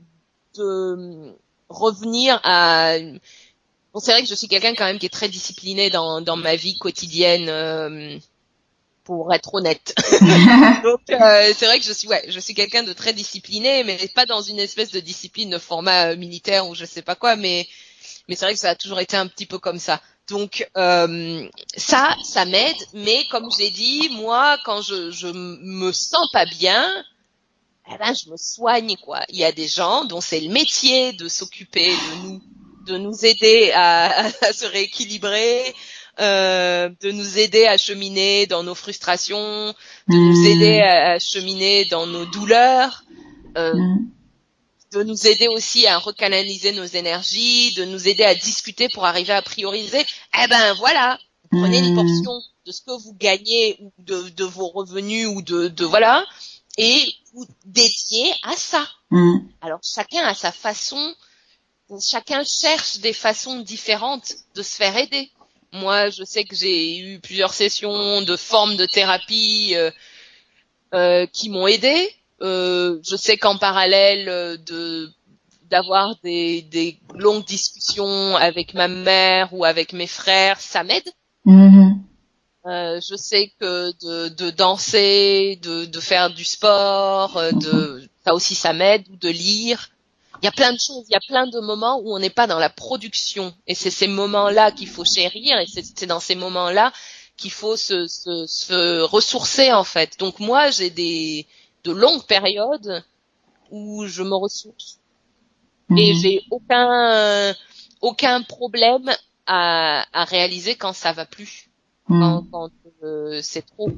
de revenir à Bon, c'est vrai que je suis quelqu'un quand même qui est très discipliné dans dans ma vie quotidienne, euh, pour être honnête. Donc euh, c'est vrai que je suis ouais, je suis quelqu'un de très discipliné, mais pas dans une espèce de discipline de format euh, militaire ou je sais pas quoi, mais mais c'est vrai que ça a toujours été un petit peu comme ça. Donc euh, ça, ça m'aide, mais comme j'ai dit, moi quand je je me sens pas bien, eh ben je me soigne quoi. Il y a des gens dont c'est le métier de s'occuper de nous. de nous aider à, à, à se rééquilibrer, euh, de nous aider à cheminer dans nos frustrations, de mmh. nous aider à, à cheminer dans nos douleurs, euh, mmh. de nous aider aussi à recanaliser nos énergies, de nous aider à discuter pour arriver à prioriser. Eh ben voilà, vous prenez mmh. une portion de ce que vous gagnez ou de, de vos revenus ou de, de voilà, et vous dédiez à ça. Mmh. Alors chacun a sa façon. Chacun cherche des façons différentes de se faire aider. Moi, je sais que j'ai eu plusieurs sessions de formes de thérapie euh, euh, qui m'ont aidé. Euh, je sais qu'en parallèle de d'avoir des, des longues discussions avec ma mère ou avec mes frères, ça m'aide. Mm-hmm. Euh, je sais que de, de danser, de, de faire du sport, de ça aussi ça m'aide, ou de lire. Il y a plein de choses, il y a plein de moments où on n'est pas dans la production. Et c'est ces moments-là qu'il faut chérir, et c'est, c'est dans ces moments-là qu'il faut se, se, se ressourcer, en fait. Donc moi, j'ai des de longues périodes où je me ressource. Mmh. Et j'ai aucun aucun problème à, à réaliser quand ça va plus. Mmh. Quand, quand euh, c'est trop.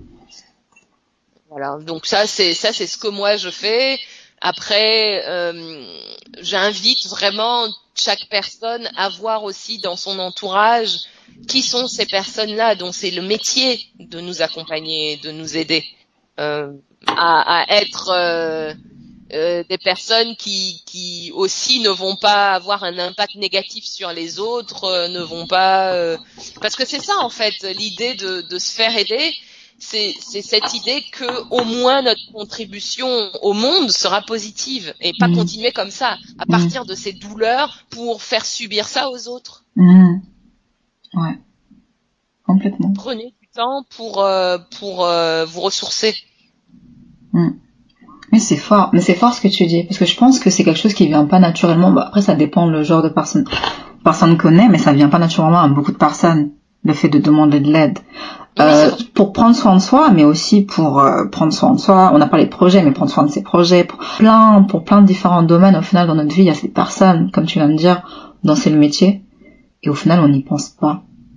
Voilà. Donc ça, c'est ça, c'est ce que moi je fais. Après, euh, j'invite vraiment chaque personne à voir aussi dans son entourage qui sont ces personnes-là dont c'est le métier de nous accompagner, de nous aider euh, à, à être euh, euh, des personnes qui, qui aussi ne vont pas avoir un impact négatif sur les autres, euh, ne vont pas euh, parce que c'est ça en fait l'idée de, de se faire aider. C'est, c'est cette idée que au moins notre contribution au monde sera positive et pas mmh. continuer comme ça à partir mmh. de ces douleurs pour faire subir ça aux autres. Mmh. Ouais, complètement. Prenez du temps pour euh, pour euh, vous ressourcer. Mmh. Mais c'est fort, mais c'est fort ce que tu dis parce que je pense que c'est quelque chose qui vient pas naturellement. Bah, après ça dépend le genre de personne personne connaît, mais ça vient pas naturellement à beaucoup de personnes. Le fait de demander de l'aide. Euh, oui, pour prendre soin de soi, mais aussi pour euh, prendre soin de soi. On a parlé de projets, mais prendre soin de ses projets, pour plein, pour plein de différents domaines. Au final, dans notre vie, il y a ces personnes, comme tu viens de dire, dont c'est le métier, et au final, on n'y pense pas.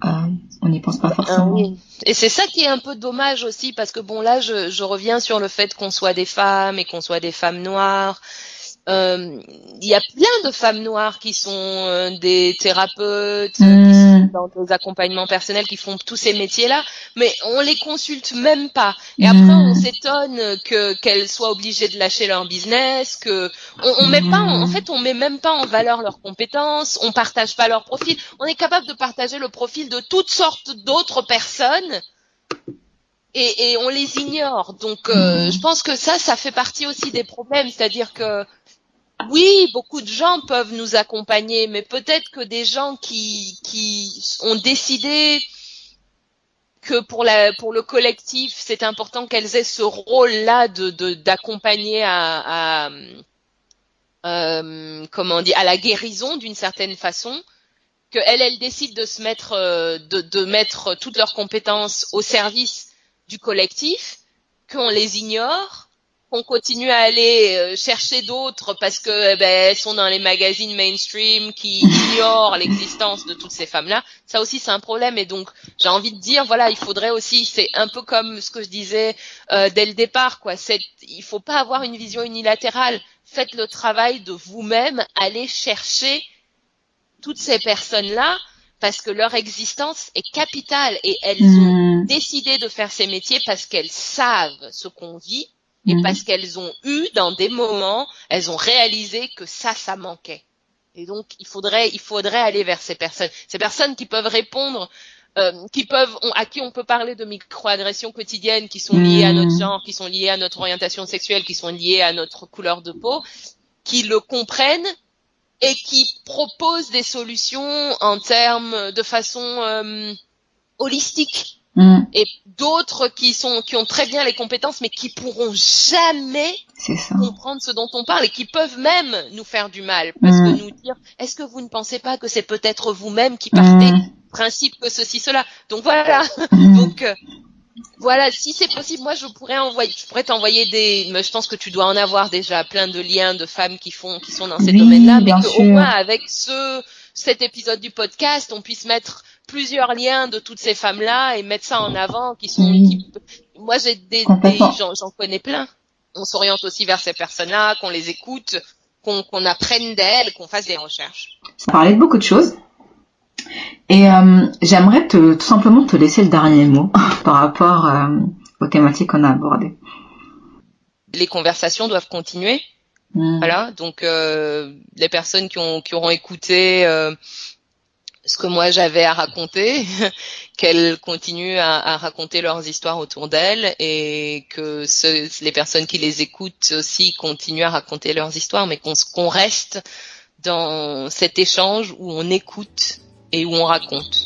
euh, on n'y pense pas forcément. Ah oui. Et c'est ça qui est un peu dommage aussi, parce que bon, là, je, je reviens sur le fait qu'on soit des femmes et qu'on soit des femmes noires. Euh, il y a plein de femmes noires qui sont euh, des thérapeutes, mmh. qui sont dans des accompagnements personnels, qui font tous ces métiers-là, mais on les consulte même pas. Et après, mmh. on s'étonne que qu'elles soient obligées de lâcher leur business, que on, on met pas, en, en fait, on met même pas en valeur leurs compétences, on partage pas leur profil. On est capable de partager le profil de toutes sortes d'autres personnes. Et, et on les ignore. Donc, euh, mmh. je pense que ça, ça fait partie aussi des problèmes. C'est-à-dire que, oui, beaucoup de gens peuvent nous accompagner, mais peut-être que des gens qui, qui ont décidé que pour la, pour le collectif, c'est important qu'elles aient ce rôle-là de, de, d'accompagner à, à euh, comment dire, à la guérison d'une certaine façon, qu'elles, elles décident de se mettre, de, de mettre toutes leurs compétences au service du collectif, qu'on les ignore, qu'on continue à aller chercher d'autres parce que ben, elles sont dans les magazines mainstream qui ignorent l'existence de toutes ces femmes-là. Ça aussi, c'est un problème. Et donc, j'ai envie de dire, voilà, il faudrait aussi, c'est un peu comme ce que je disais euh, dès le départ, quoi. C'est, il faut pas avoir une vision unilatérale. Faites le travail de vous-même, allez chercher toutes ces personnes-là, parce que leur existence est capitale et elles mmh. ont décidé de faire ces métiers parce qu'elles savent ce qu'on vit et mmh. parce qu'elles ont eu dans des moments, elles ont réalisé que ça, ça manquait. Et donc, il faudrait, il faudrait aller vers ces personnes. Ces personnes qui peuvent répondre, euh, qui peuvent, on, à qui on peut parler de microagressions quotidiennes qui sont liées mmh. à notre genre, qui sont liées à notre orientation sexuelle, qui sont liées à notre couleur de peau, qui le comprennent et qui propose des solutions en termes de façon euh, holistique. Mmh. Et d'autres qui sont qui ont très bien les compétences mais qui pourront jamais comprendre ce dont on parle et qui peuvent même nous faire du mal parce mmh. que nous dire est-ce que vous ne pensez pas que c'est peut-être vous-même qui partez mmh. du principe que ceci cela. Donc voilà. Mmh. Donc euh, voilà, si c'est possible, moi je pourrais envoyer, je pourrais t'envoyer des, mais je pense que tu dois en avoir déjà plein de liens de femmes qui font, qui sont dans ces oui, domaines-là, mais qu'au moins avec ce, cet épisode du podcast, on puisse mettre plusieurs liens de toutes ces femmes-là et mettre ça en avant, qui sont, oui. qui, moi j'ai des, des j'en, j'en connais plein. On s'oriente aussi vers ces personnes-là, qu'on les écoute, qu'on, qu'on apprenne d'elles, qu'on fasse des recherches. Ça parlait de beaucoup de choses. Et euh, j'aimerais te, tout simplement te laisser le dernier mot par rapport euh, aux thématiques qu'on a abordées. Les conversations doivent continuer. Mmh. Voilà, donc euh, les personnes qui ont qui auront écouté euh, ce que moi j'avais à raconter, qu'elles continuent à, à raconter leurs histoires autour d'elles et que ce, les personnes qui les écoutent aussi continuent à raconter leurs histoires, mais qu'on, qu'on reste dans cet échange où on écoute et où on raconte.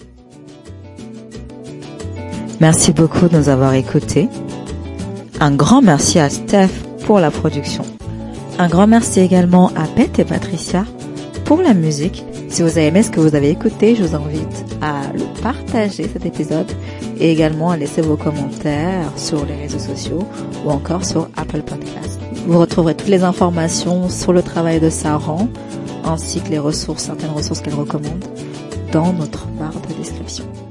Merci beaucoup de nous avoir écoutés. Un grand merci à Steph pour la production. Un grand merci également à Beth et Patricia pour la musique. Si vous avez aimé ce que vous avez écouté, je vous invite à le partager cet épisode et également à laisser vos commentaires sur les réseaux sociaux ou encore sur Apple Podcasts. Vous retrouverez toutes les informations sur le travail de Saran ainsi que les ressources, certaines ressources qu'elle recommande dans notre barre de description.